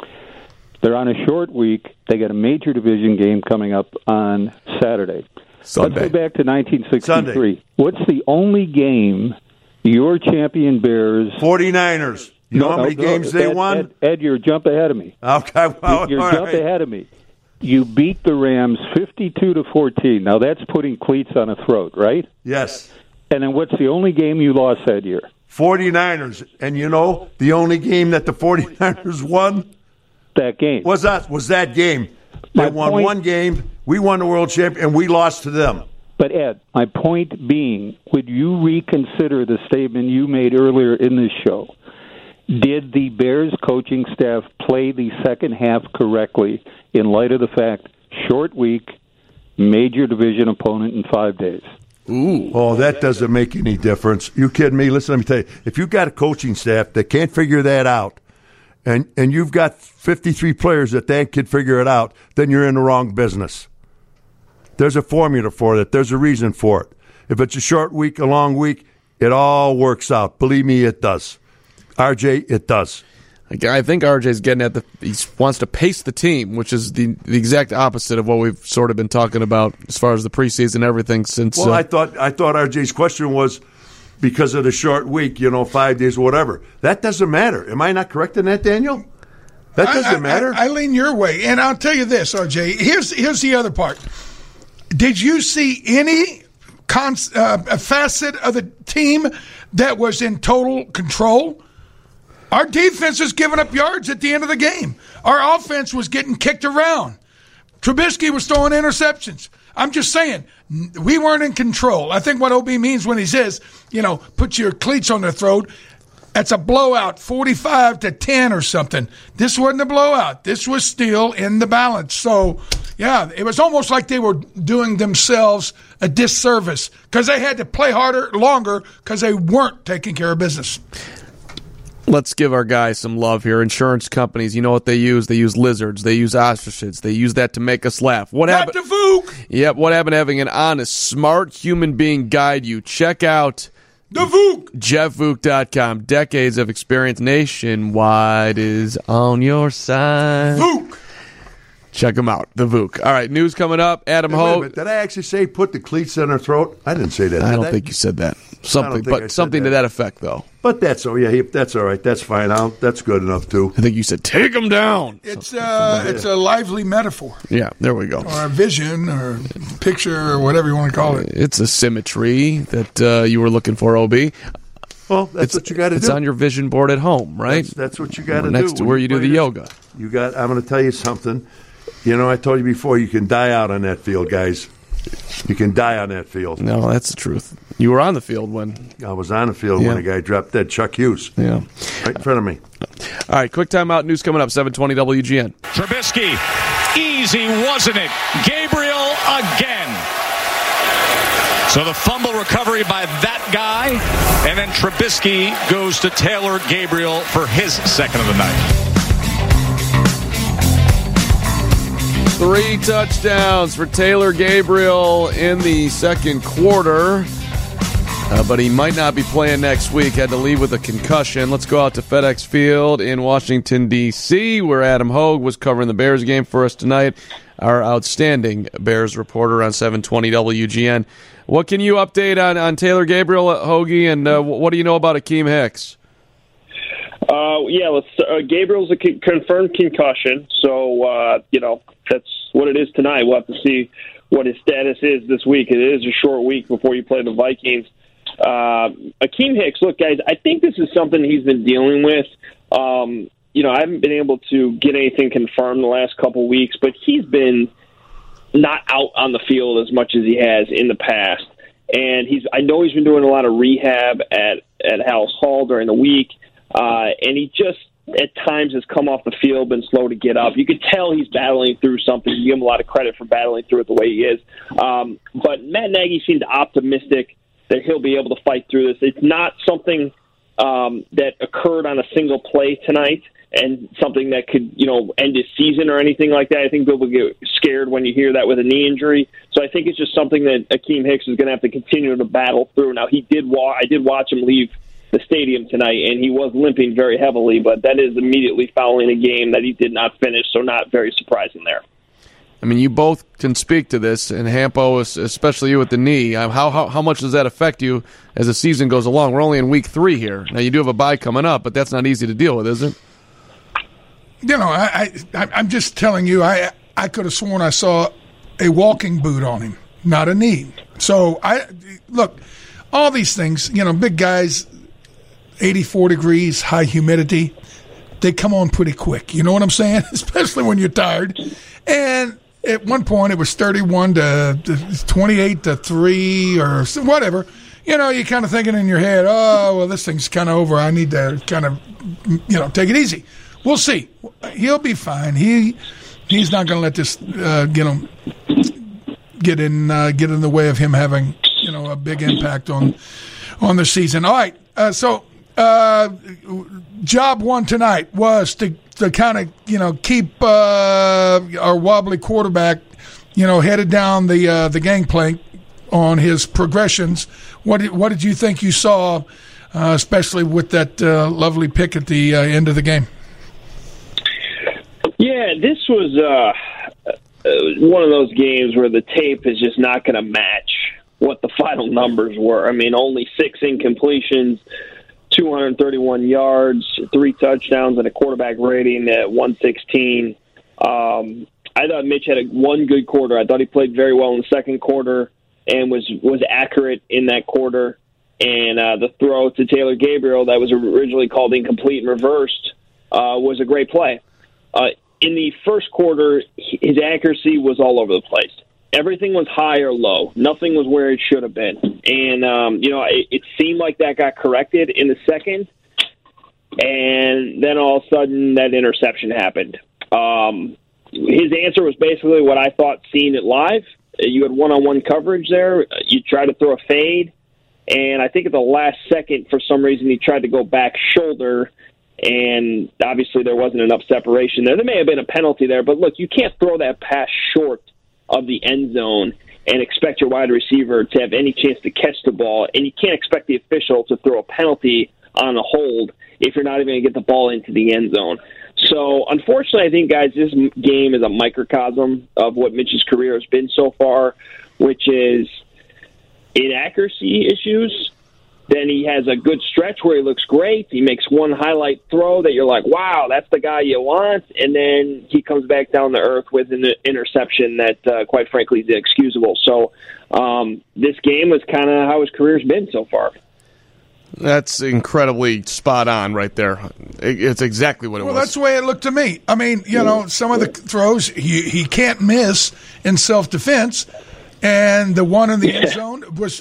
They're on a short week. They got a major division game coming up on Saturday. Sunday. Let's go back to 1963. Sunday. What's the only game your champion Bears 49ers? You know how many games they won? Ed, you're a jump ahead of me. Okay, well, you're a jump ahead of me. You beat the Rams 52-14. Now that's putting cleats on a throat, right? Yes. And then what's the only game you lost that year? 49ers. And you know, the only game that the 49ers won? That game. Was that game. They won one game, we won the world championship, and we lost to them. But, Ed, my point being, would you reconsider the statement you made earlier in this show? Did the Bears coaching staff play the second half correctly in light of the fact, short week, major division opponent in 5 days? Ooh. Oh, that doesn't make any difference. You kidding me? Listen, let me tell you. If you've got a coaching staff that can't figure that out, and you've got 53 players that can figure it out, then you're in the wrong business. There's a formula for it. There's a reason for it. If it's a short week, a long week, it all works out. Believe me, it does. RJ, it does. I think RJ's getting at he wants to pace the team, which is the exact opposite of what we've sort of been talking about as far as the preseason and everything since. Well, I thought RJ's question was because of the short week, 5 days, whatever. That doesn't matter. Am I not correct in that, Daniel? That doesn't matter. I lean your way, and I'll tell you this, RJ. Here's the other part. Did you see any facet of the team that was in total control? Our defense was giving up yards at the end of the game. Our offense was getting kicked around. Trubisky was throwing interceptions. I'm just saying, we weren't in control. I think what OB means when he says, put your cleats on their throat, that's a blowout, 45-10 or something. This wasn't a blowout. This was still in the balance. So, yeah, it was almost like they were doing themselves a disservice because they had to play harder, longer, because they weren't taking care of business. Let's give our guys some love here. Insurance companies, you know what they use? They use lizards. They use ostriches. They use that to make us laugh. What happened? Not the Vook! Yep, what happened to having an honest, smart human being guide you? Check out the Vook! JeffVook.com. Decades of experience nationwide is on your side. Vook! Check them out. The Vook. All right, news coming up. Adam Ho. Did I actually say put the cleats in her throat? I didn't say that. I don't think you said that. Something to that effect, though. But that's all right. That's fine. That's good enough too. I think you said take them down. It's a lively metaphor. Yeah, there we go. Or a vision, or picture, or whatever you want to call it. It's a symmetry that you were looking for, OB. Well, that's what you got to do. It's on your vision board at home, right? That's what you got to do. Next to where you do the yoga. I'm going to tell you something. I told you before, you can die out on that field, guys. You can die on that field. No, that's the truth. You were on the field when... I was on the field when a guy dropped dead. Chuck Hughes. Yeah. Right in front of me. All right, quick timeout. News coming up, 720 WGN. Trubisky. Easy, wasn't it? Gabriel again. So the fumble recovery by that guy, and then Trubisky goes to Taylor Gabriel for his second of the night. 3 touchdowns for Taylor Gabriel in the second quarter. but he might not be playing next week. Had to leave with a concussion. Let's go out to FedEx Field in Washington, D.C., where Adam Hogue was covering the Bears game for us tonight, our outstanding Bears reporter on 720 WGN. What can you update on Taylor Gabriel, Hoagie, and what do you know about Akeem Hicks? Gabriel's a confirmed concussion, so, that's what it is tonight. We'll have to see what his status is this week. It is a short week before you play the Vikings. Akeem Hicks, look, guys, I think this is something he's been dealing with. I haven't been able to get anything confirmed the last couple weeks, but he's been not out on the field as much as he has in the past. And I know he's been doing a lot of rehab at House Hall during the week, and he just at times has come off the field, been slow to get up. You could tell he's battling through something. You give him a lot of credit for battling through it the way he is. But Matt Nagy seemed optimistic that he'll be able to fight through this. It's not something that occurred on a single play tonight and something that could, end his season or anything like that. I think people get scared when you hear that with a knee injury. So I think it's just something that Akeem Hicks is going to have to continue to battle through. Now, I did watch him leave the stadium tonight, and he was limping very heavily, but that is immediately following a game that he did not finish, so not very surprising there. I mean, you both can speak to this, and Hampo, especially you with the knee. How much does that affect you as the season goes along? We're only in week 3 here. Now, you do have a bye coming up, but that's not easy to deal with, is it? I'm just telling you, I could have sworn I saw a walking boot on him, not a knee. So, look, all these things, big guys, 84 degrees, high humidity, they come on pretty quick. You know what I'm saying? Especially when you're tired. And at one point, it was 31 to 28 to 3 or whatever. You're kind of thinking in your head, oh, well, this thing's kind of over. I need to kind of, take it easy. We'll see. He'll be fine. He's not going to let this, get in the way of him having, a big impact on the season. All right. Job one tonight was to kind of, keep our wobbly quarterback, headed down the gangplank on his progressions. What did you think you saw, especially with that lovely pick at the end of the game? Yeah, this was one of those games where the tape is just not going to match what the final numbers were. I mean, only 6 incompletions, 231 yards, 3 touchdowns, and a quarterback rating at 116. I thought Mitch had one good quarter. I thought he played very well in the second quarter and was accurate in that quarter. And the throw to Taylor Gabriel that was originally called incomplete and reversed was a great play. In the first quarter, his accuracy was all over the place. Everything was high or low. Nothing was where it should have been. And, it seemed like that got corrected in the second. And then all of a sudden, that interception happened. His answer was basically what I thought seeing it live. You had one-on-one coverage there. You tried to throw a fade. And I think at the last second, for some reason, he tried to go back shoulder. And obviously there wasn't enough separation there. There may have been a penalty there. But, look, you can't throw that pass short of the end zone and expect your wide receiver to have any chance to catch the ball. And you can't expect the official to throw a penalty on a hold if you're not even going to get the ball into the end zone. So, unfortunately, I think, guys, this game is a microcosm of what Mitch's career has been so far, which is inaccuracy issues. Then he has a good stretch where he looks great. He makes one highlight throw that you're like, wow, that's the guy you want. And then he comes back down to earth with an interception that, quite frankly, is inexcusable. So this game is kind of how his career's been so far. That's incredibly spot on right there. It's exactly what it was. Well, that's the way it looked to me. I mean, some of the throws he can't miss in self-defense. And the one in the end zone was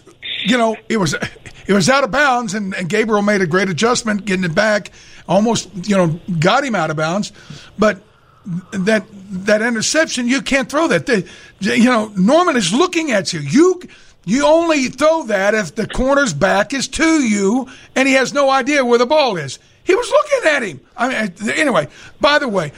it was out of bounds, and Gabriel made a great adjustment, getting it back, almost got him out of bounds. But that interception, you can't throw that. Norman is looking at you. You only throw that if the corner's back is to you, and he has no idea where the ball is. He was looking at him. I mean, anyway. By the way,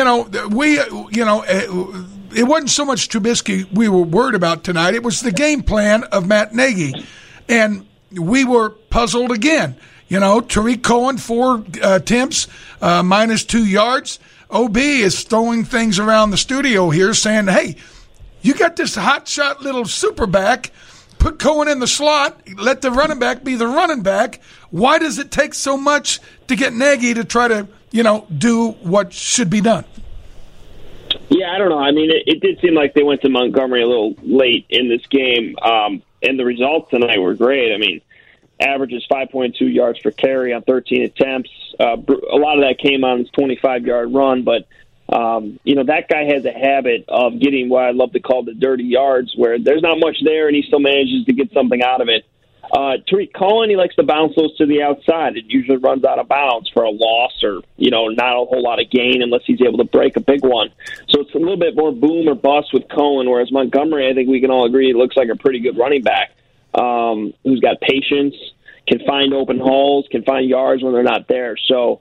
it wasn't so much Trubisky we were worried about tonight. It was the game plan of Matt Nagy. And we were puzzled again. You know, Tariq Cohen, 4 attempts, minus 2 yards. OB is throwing things around the studio here saying, hey, you got this hotshot little super back. Put Cohen in the slot. Let the running back be the running back. Why does it take so much to get Nagy to try to, do what should be done? Yeah, I don't know. I mean, it did seem like they went to Montgomery a little late in this game, and the results tonight were great. I mean, averages 5.2 yards per carry on 13 attempts. A lot of that came on his 25-yard run, but that guy has a habit of getting what I love to call the dirty yards, where there's not much there and he still manages to get something out of it. Tariq Cohen, he likes to bounce those to the outside. It usually runs out of bounds for a loss or, not a whole lot of gain unless he's able to break a big one. So it's a little bit more boom or bust with Cohen, whereas Montgomery, I think we can all agree, looks like a pretty good running back who's got patience, can find open holes, can find yards when they're not there. So,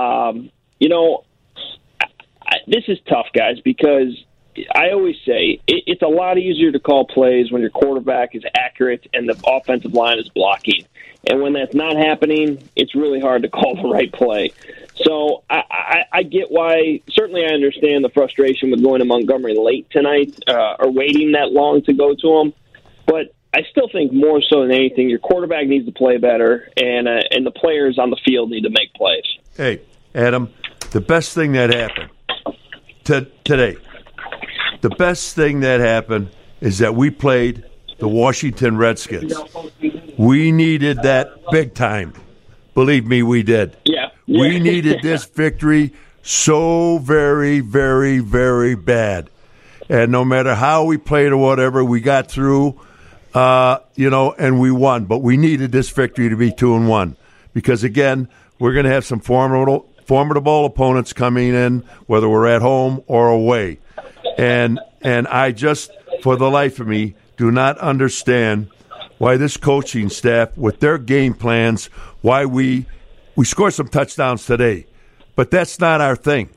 this is tough, guys, because I always say it's a lot easier to call plays when your quarterback is accurate and the offensive line is blocking. And when that's not happening, it's really hard to call the right play. So I get why. Certainly I understand the frustration with going to Montgomery late tonight or waiting that long to go to him. But I still think more so than anything, your quarterback needs to play better, and the players on the field need to make plays. Hey, Adam, the best thing that happened today, the best thing that happened is that we played the Washington Redskins. We needed that big time. Believe me, we did. Yeah. We needed this victory so very, very, very bad. And no matter how we played or whatever, we got through, and we won. But we needed this victory to be 2-1 because, again, we're going to have some formidable opponents coming in, whether we're at home or away. And I just, for the life of me, do not understand why this coaching staff, with their game plans, why we scored some touchdowns today. But that's not our thing.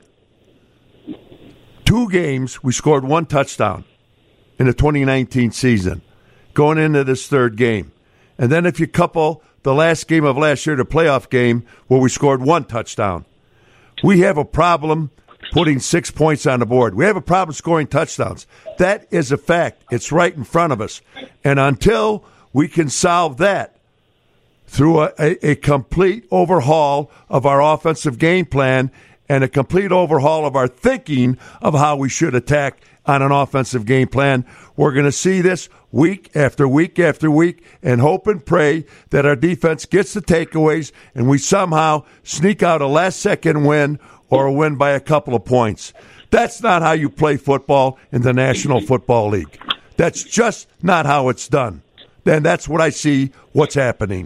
2 games, we scored 1 touchdown in the 2019 season, going into this 3rd game. And then if you couple the last game of last year, the playoff game, where we scored 1 touchdown, we have a problem putting 6 points on the board. We have a problem scoring touchdowns. That is a fact. It's right in front of us. And until we can solve that through a complete overhaul of our offensive game plan and a complete overhaul of our thinking of how we should attack on an offensive game plan, we're going to see this week after week after week and hope and pray that our defense gets the takeaways and we somehow sneak out a last-second win or a win by a couple of points. That's not how you play football in the National Football League. That's just not how it's done. And that's what I see what's happening.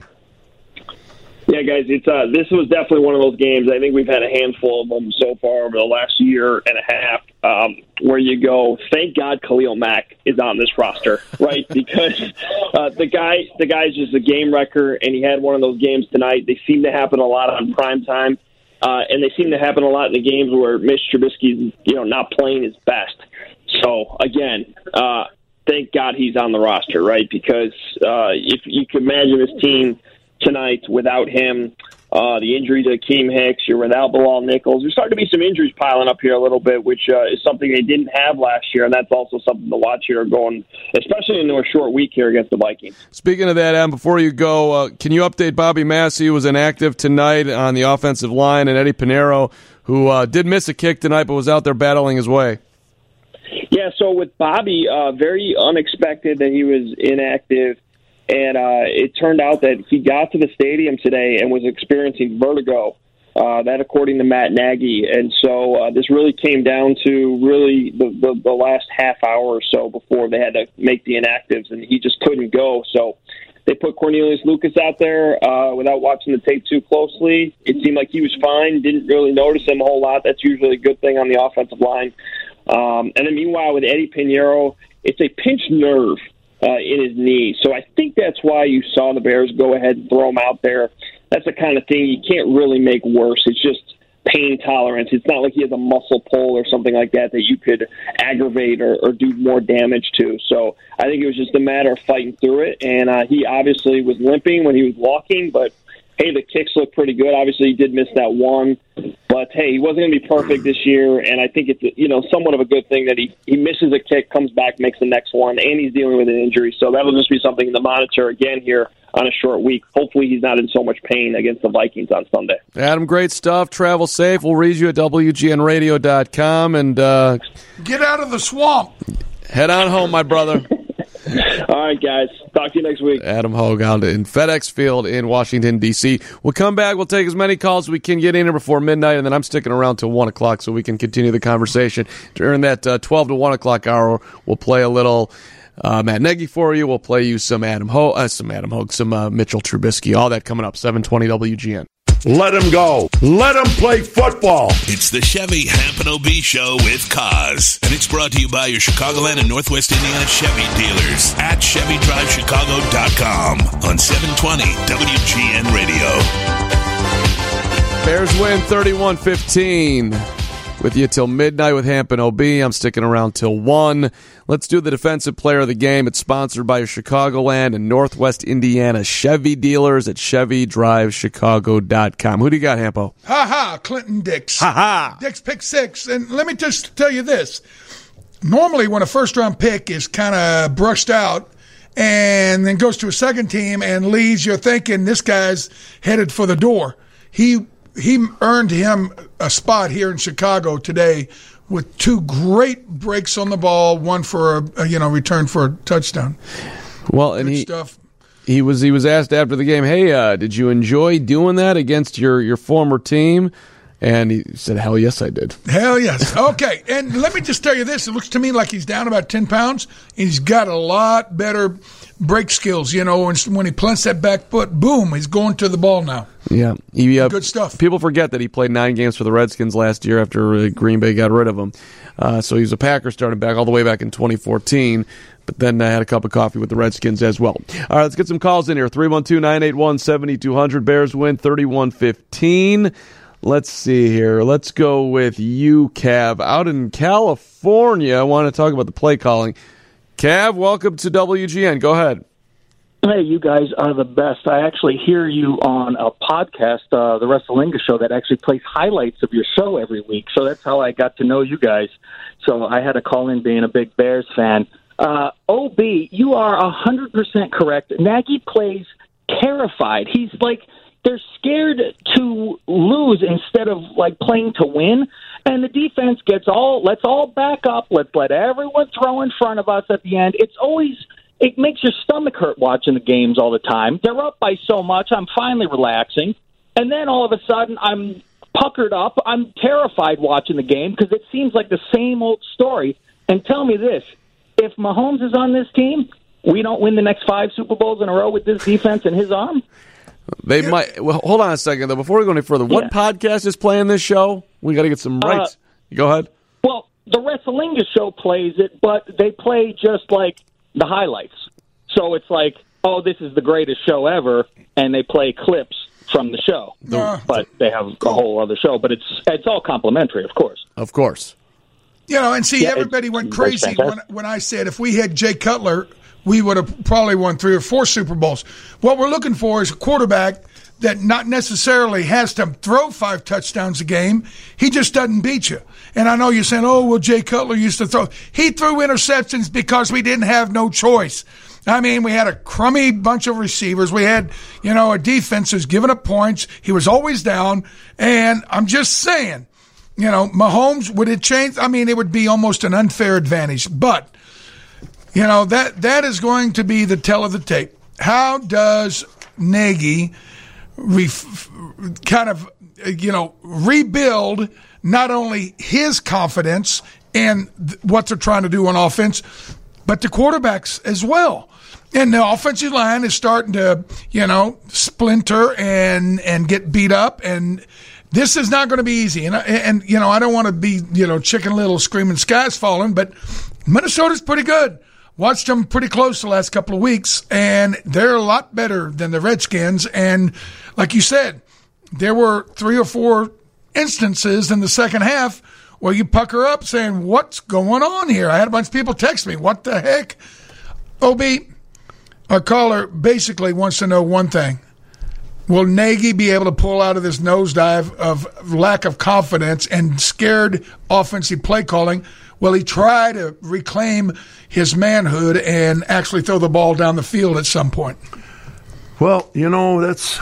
Yeah, guys, this was definitely one of those games. I think we've had a handful of them so far over the last year and a half where you go, thank God Khalil Mack is on this roster, right? Because the guy's just a game wrecker, and he had one of those games tonight. They seem to happen a lot on prime time, and they seem to happen a lot in the games where Mitch Trubisky's not playing his best. So, again, thank God he's on the roster, right? Because if you can imagine this team tonight without him, the injury to Akeem Hicks, you're without Bilal Nichols. There's starting to be some injuries piling up here a little bit, which is something they didn't have last year, and that's also something to watch here going, especially into a short week here against the Vikings. Speaking of that, Adam, before you go, can you update Bobby Massey, who was inactive tonight on the offensive line, and Eddie Pinheiro, who did miss a kick tonight but was out there battling his way? Yeah, so with Bobby, very unexpected that he was inactive. And it turned out that he got to the stadium today and was experiencing vertigo, that according to Matt Nagy. And so this really came down to really the last half hour or so before they had to make the inactives, and he just couldn't go. So they put Cornelius Lucas out there without watching the tape too closely. It seemed like he was fine, didn't really notice him a whole lot. That's usually a good thing on the offensive line. And then meanwhile with Eddie Pinheiro, it's a pinched nerve in his knee. So I think that's why you saw the Bears go ahead and throw him out there. That's the kind of thing you can't really make worse. It's just pain tolerance. It's not like he has a muscle pull or something like that you could aggravate or do more damage to. So I think it was just a matter of fighting through it. And he obviously was limping when he was walking, but hey, the kicks look pretty good. Obviously, he did miss that one, but hey, he wasn't going to be perfect this year, and I think it's somewhat of a good thing that he misses a kick, comes back, makes the next one, and he's dealing with an injury. So that'll just be something to monitor again here on a short week. Hopefully, he's not in so much pain against the Vikings on Sunday. Adam, great stuff. Travel safe. We'll read you at WGNradio.com and get out of the swamp. Head on home, my brother. All right, guys. Talk to you next week. Adam Hogue out in FedEx Field in Washington, D.C. We'll come back. We'll take as many calls as we can get in here before midnight, and then I'm sticking around till 1 o'clock so we can continue the conversation. During that 12 to 1 o'clock hour, we'll play a little Matt Nagy for you. We'll play you some Mitchell Trubisky. All that coming up, 720 WGN. Let him go. Let him play football. It's the Chevy Hampton OB Show with Kaz. And it's brought to you by your Chicagoland and Northwest Indiana Chevy dealers at ChevyDriveChicago.com on 720 WGN Radio. Bears win 31-15. With you till midnight with Hampton OB. I'm sticking around till 1. Let's do the defensive player of the game. It's sponsored by your Chicagoland and Northwest Indiana Chevy dealers at ChevyDriveChicago.com. Who do you got, Hampo? Clinton Dix. Dix pick 6. And let me just tell you this. Normally when a first-round pick is kind of brushed out and then goes to a second team and leaves, you're thinking this guy's headed for the door. He earned him a spot here in Chicago today with 2 great breaks on the ball, one for a return for a touchdown. Well, and he was asked after the game, "Hey, did you enjoy doing that against your former team?" And he said, "Hell yes, I did." Hell yes. Okay, and let me just tell you this: it looks to me like he's down about 10 pounds. He's got a lot better break skills. When he plants that back foot, boom, he's going to the ball now. Yeah, good stuff. People forget that he played 9 games for the Redskins last year after Green Bay got rid of him. So he was a Packer starting back all the way back in 2014, but then I had a cup of coffee with the Redskins as well. All right, let's get some calls in here. 312-981-7200. Bears win 31-15. Let's see here. Let's go with you, Cav. Out in California, I want to talk about the play calling. Cav, welcome to WGN. Go ahead. Hey, you guys are the best. I actually hear you on a podcast, the Wrestlinga Show, that actually plays highlights of your show every week. So that's how I got to know you guys. So I had to call in being a big Bears fan. OB, you are 100% correct. Nagy plays terrified. He's like, they're scared to lose instead of like playing to win. And the defense let's all back up. Let's let everyone throw in front of us at the end. It makes your stomach hurt watching the games all the time. They're up by so much. I'm finally relaxing. And then all of a sudden, I'm puckered up. I'm terrified watching the game because it seems like the same old story. And tell me this, if Mahomes is on this team, we don't win the next 5 Super Bowls in a row with this defense and his arm? They might. Well, hold on a second, though. Before we go any further, what podcast is playing this show? We got to get some rights. Go ahead. Well, the Wrestlinga Show plays it, but they play just like the highlights. So it's like, oh, this is the greatest show ever, and they play clips from the show. But they have a whole other show. But it's all complimentary, of course. Of course. And see, everybody went crazy when I said if we had Jay Cutler, we would have probably won 3 or 4 Super Bowls. What we're looking for is a quarterback that not necessarily has to throw 5 touchdowns a game. He just doesn't beat you. And I know you're saying, oh, well, Jay Cutler used to throw. He threw interceptions because we didn't have no choice. I mean, we had a crummy bunch of receivers. We had, a defense who's giving up points. He was always down. And I'm just saying, Mahomes, would it change? I mean, it would be almost an unfair advantage. But, that is going to be the tell of the tape. How does Nagy rebuild not only his confidence in what they're trying to do on offense, but the quarterbacks as well? And the offensive line is starting to, splinter and get beat up. And this is not going to be easy. And I don't want to be, Chicken Little screaming sky's falling, but Minnesota's pretty good. Watched them pretty close the last couple of weeks, and they're a lot better than the Redskins. And like you said, there were 3 or 4 instances in the second half where you pucker up saying, what's going on here? I had a bunch of people text me, what the heck? OB, our caller basically wants to know one thing. Will Nagy be able to pull out of this nosedive of lack of confidence and scared offensive play calling? Will he try to reclaim his manhood and actually throw the ball down the field at some point? Well, that's...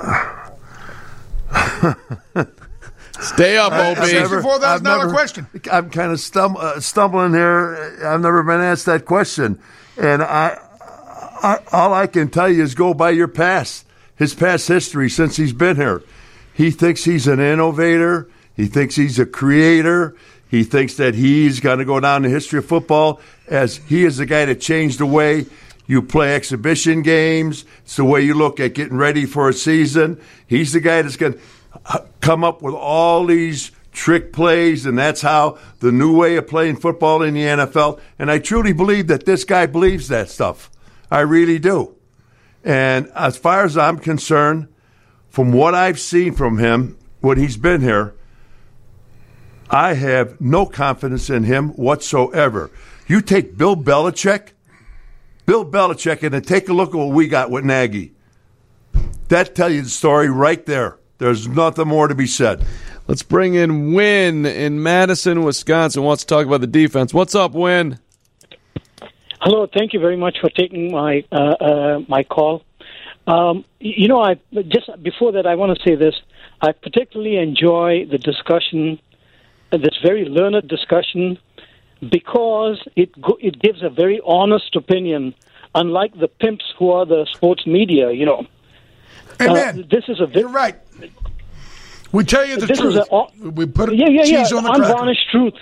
Stay up, OB. $64,000 question. I'm kind of stumbling here. I've never been asked that question. And all I can tell you is go by your past. His past history since he's been here. He thinks he's an innovator. He thinks he's a creator. He thinks that he's going to go down in the history of football as he is the guy that changed the way you play exhibition games. It's the way you look at getting ready for a season. He's the guy that's going to come up with all these trick plays, and that's how the new way of playing football in the NFL. And I truly believe that this guy believes that stuff. I really do. And as far as I'm concerned, from what I've seen from him when he's been here, I have no confidence in him whatsoever. You take Bill Belichick, and then take a look at what we got with Nagy. That tells you the story right there. There's nothing more to be said. Let's bring in Win in Madison, Wisconsin. Wants to talk about the defense. What's up, Win? Hello, thank you very much for taking my my call. I just before that, I want to say this. I particularly enjoy the discussion, this very learned discussion, because it gives a very honest opinion, unlike the pimps who are the sports media. Amen. This is You're right. We tell you the truth. We put cheese on the cracker. Unvarnished truth.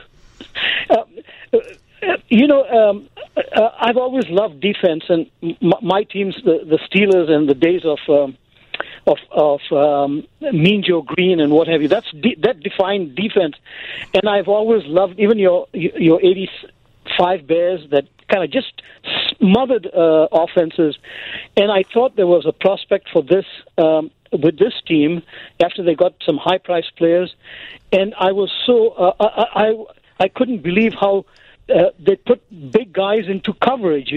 I've always loved defense, and my teams, the Steelers, and the days of Mean Joe Green and what have you. That defined defense, and I've always loved even your '85 Bears that kind of just smothered offenses. And I thought there was a prospect for this with this team after they got some high-priced players, and I was so I couldn't believe how. They put big guys into coverage,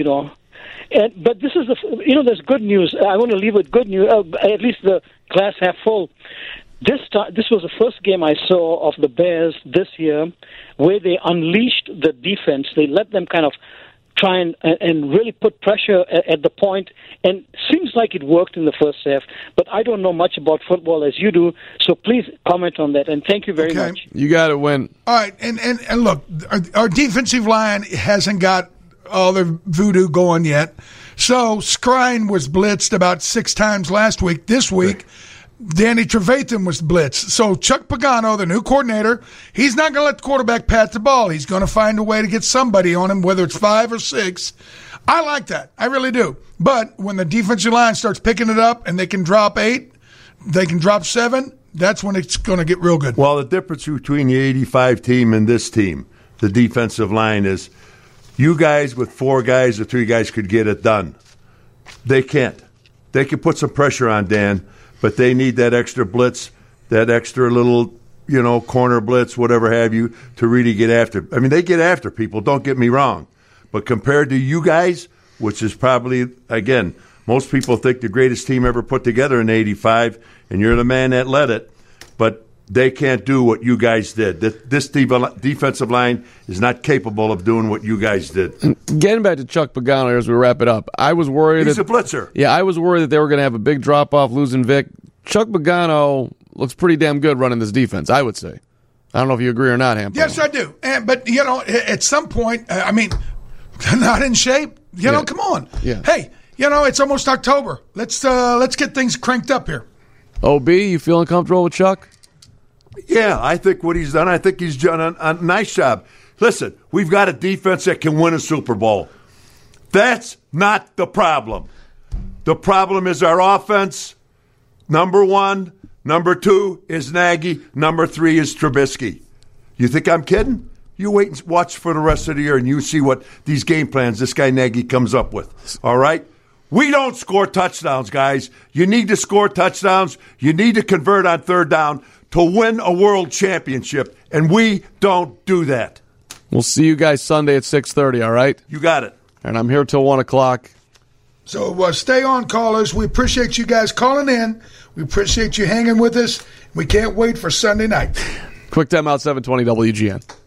but this is there's good news. I want to leave with good news. At least the glass half full. This was the first game I saw of the Bears this year where they unleashed the defense. They let them kind of try and really put pressure at the point, and seems like it worked in the first half. But I don't know much about football as you do, so please comment on that. And thank you very much. You got to win. All right, and look, our defensive line hasn't got all the voodoo going yet. So Skrine was blitzed about 6 times last week. This week, Danny Trevathan was blitzed. So Chuck Pagano, the new coordinator, he's not going to let the quarterback pat the ball. He's going to find a way to get somebody on him, whether it's 5 or 6. I like that. I really do. But when the defensive line starts picking it up and they can drop 8, they can drop 7, that's when it's going to get real good. Well, the difference between the 85 team and this team, the defensive line, is you guys with 4 guys or 3 guys could get it done. They can't. They can put some pressure on Dan, but they need that extra blitz, that extra little, corner blitz, whatever have you, to really get after. I mean, they get after people, don't get me wrong. But compared to you guys, which is probably, again, most people think the greatest team ever put together in 85, and you're the man that led it, but they can't do what you guys did. This defensive line is not capable of doing what you guys did. Getting back to Chuck Pagano as we wrap it up, I was worried. He's a blitzer. Yeah, I was worried that they were going to have a big drop-off losing Vic. Chuck Pagano looks pretty damn good running this defense, I would say. I don't know if you agree or not, Hampton. Yes, I do. But, at some point, not in shape. Come on. Yeah. Hey, it's almost October. Let's get things cranked up here. OB, you feeling comfortable with Chuck? Yeah, I think what he's done, I think he's done a nice job. Listen, we've got a defense that can win a Super Bowl. That's not the problem. The problem is our offense. Number 1. Number 2 is Nagy. Number 3 is Trubisky. You think I'm kidding? You wait and watch for the rest of the year, and you see what these game plans this guy Nagy comes up with. All right? We don't score touchdowns, guys. You need to score touchdowns. You need to convert on third down to win a world championship, and we don't do that. We'll see you guys Sunday at 6:30, all right? You got it. And I'm here till 1 o'clock. So stay on, callers. We appreciate you guys calling in. We appreciate you hanging with us. We can't wait for Sunday night. Quick timeout, 720 WGN.